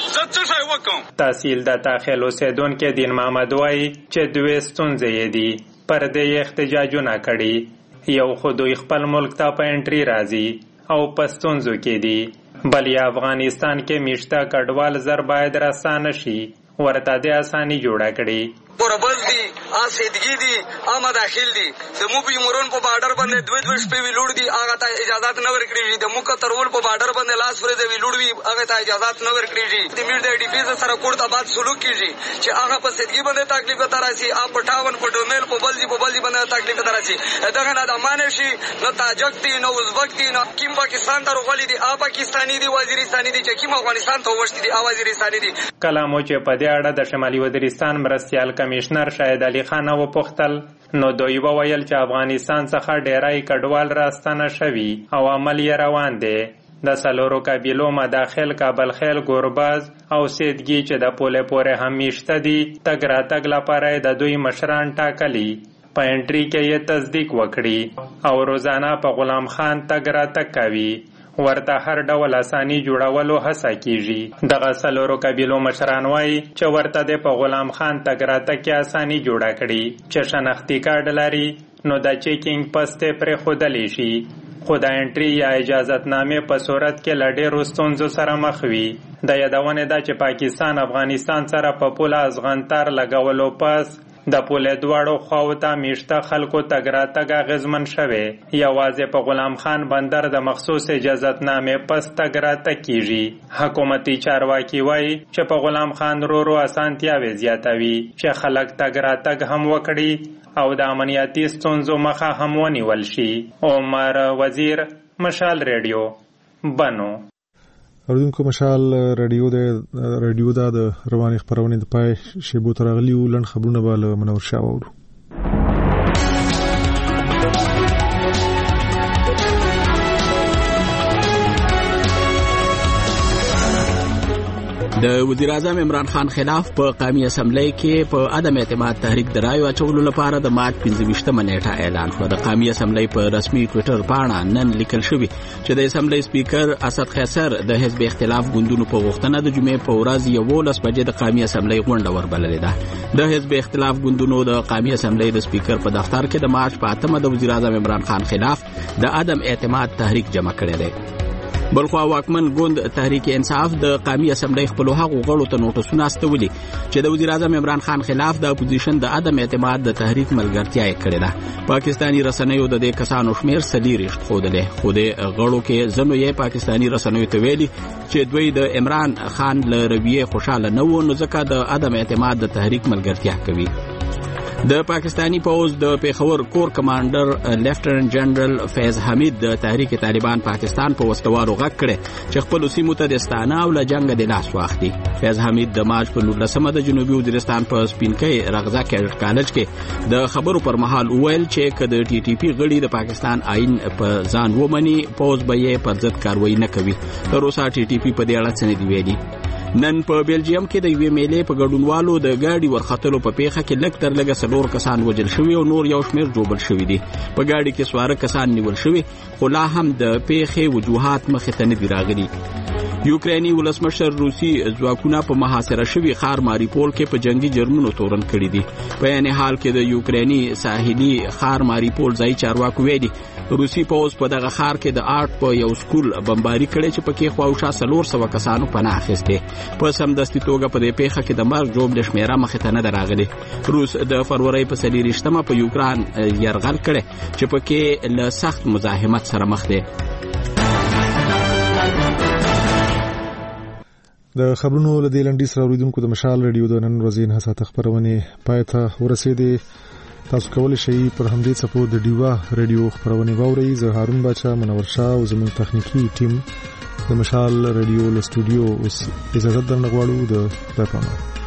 تحصیل د داخل اوسیدونکو دین محمد وایي چې دوی ستونزې دي پر دې احتجاجونه کړي یو خو دوی خپل ملک ته په انټري راځي او په ستونزو کې دي بل یا افغانستان کې میشته کډوال زر باید راستانه شي ورته د اساني جوړه کړي قربل دي اسیدګي دي ا مداخل دي د مو په مورون په بارډر باندې دوی دوی شپې ویلوړ دي هغه ته اجازه نه ورکړي د مو کترول په بارډر باندې لاس پر دې ویلوړ وي هغه ته اجازه نه ورکړي د میر د ډي پی سره کوړه بعد سلوک کیږي چې هغه په سیدګي باندې تکلیف وتا راشي ا پټاون په ډومل په بلجی په بلجی باندې تکلیف وتا راشي دغه نه د مان شي نو تاجک دي نو ازبک دي نو کیم پاکستان ته روغلي دي ا پاکستاني دي وزیرستاني دي چې کیم افغانستان ته وشتي دي ا وزیرستاني دي کلامو چې په دې اړه د شمالي وزیرستان مرستيال کمشنر شاهد علي خان و پختل نو دوی وویل چې افغانستان څخه ډیرای کډوال راستنه شوي او عمل یې روان دی. د سلورو قبیلو مداخل کابل خیل ګورباز او سیدګي چې د پولې پورې هم میشته دي تګ راتګ لپاره د دوی مشران ټاکلي په انټري کې یې تصدیق وکړي او روزانه په غلام خان تګ راتګ کوي ورته هر ډول اساني جوړولو هڅه کیږي. دغه سلورو قبیلو مشران وایي چې ورته د په غلام خان تګ راتګ کې اساني جوړه کړي چې شناختی کارت لري نو د چیکینګ پسته پر خودلی شي خو د انټري یا اجازت نامې په صورت کې لډېرو ستونزو سره مخ وي. د یادونه ده چې پاکستان افغانستان سره په پوله ازغنتر لګولو پس د پولې دواړو خواو ته میشته خلکو تګ راتګ اغېزمن شوی. یوازې په غلام خان بندر د مخصوص اجازت نامې پس تګ راتګ کیږي. حکومتي چارواکي وایي چې په غلام خان رو رو اسانتیاوې زیاتوي چې خلک تګ راتګ هم وکړي او د امنیتي ستونزو مخه هم ونیول شي. عمر وزیر، مشال ریډیو، بنو. اوردونکو مشال رادیو د رادیو د رواني خبرونه د پای شیبو ترغلی ولن خبرونه به منور شاو اورو. د وزیر اعظم عمران خان خلاف په قومي اسمبلی کې په عدم اعتماد تحریک د رایو اچولو لپاره د مارچ پنځه نیټه اعلان شو. د قومي اسمبلی په رسمي ټوئیټر باندې نن لیکل شوی چې د اسمبلی سپیکر اسد خیسر د حزب اختلاف ګوندونو په غوښتنه د جمعې په ورځ یولس بجې د قومي اسمبلی غونډه وربللې ده. د حزب اختلاف ګوندونو د قومي اسمبلی د سپیکر په دفتر کې د مارچ په اتمه د وزیر اعظم عمران خان خلاف د عدم اعتماد تحریک جمع کړی دی. بلخوا واکمن ګوند تحریک انصاف د قومي اسمبلی خپل هغو غړو ته نوټسونه استولي چې د وزیر اعظم عمران خان خلاف د اپوزیشن د عدم اعتماد د تحریک ملګرتیا یې کړې ده. پاکستانی رسنیو د دې کسانو شمیر سلیریشت خوده خو د غړو کې زنو یې پاکستانی رسنیو ته ویلي چې دوی د عمران خان له رویې خوشاله نه وو نو ځکه د عدم اعتماد د تحریک ملګرتیا کوي. د پاکستانی پوز د پیښور کور کمانډر لیفټننټ جنرال فیض حمید د تحریک طالبان پاکستان په وسوارو غږ کړي چې خپل سیمو ته د ستانه او له جنگ د لاس واخلي. فیض حمید د مارچ په نولسمه د جنوبي وزیرستان په سپینکۍ رغزا کې کالج کې د خبرو پر مهال وویل چې که د ټي ټي پی غړي د پاکستان آئین په ځان ومني پوز به یې پر ضد کاروایی نه کوي. تر اوسه ټي ټي پی په دې اړه څه نه دی ویلي. نن په بلجیم کې د یوې میلې په ګډونوالو د ګاډي ورختلو په پیښه کې لږ تر لږه څلور کسان وژل شوي او نور یو شمېر ژوبل شوي دي. په ګاډي کې سواره کسان نیول شوي خو لا هم د پیښې وجوهات مخې ته نه دي راغلي. یوکریني ولسمشر روسي ځواکونه په محاصره شوي ښار ماریپول کې په جنگي جرمونو تورن کړي دي. په عین حال کې د یوکریني ساحلي ښار ماریپول ځای چارواکو ویلي روسي پوځ په دغه ښار کې د آرټ په یو سکول بمباري کړې چې پکې خواوشا څلور سوه کسانو پناه اخیستې. په سمدستي توګه په دې پیښه کې د مرګ ژوبلې شمېره مخې ته نه ده راغلې. روس د فروری په څلېرویشتمه په یوکران یرغل کړی چې پکې له سخت مزاحمت سره مخ دی. د خبرونو له دې لنډیز راوړونکو د مشال ریډیو د نن ورځې نهسات خبرونه پای ته ورسېدې. تاسو کولی شئ پر همدې څپو د ډیوا ریډیو خبرونه واورئ. زه هارون باچا، منور شاه او زموږ تخنیکی ټیم د مشال ریډیو له سټوډیو اوس اجازه درنه غواړو. د خدای په امان.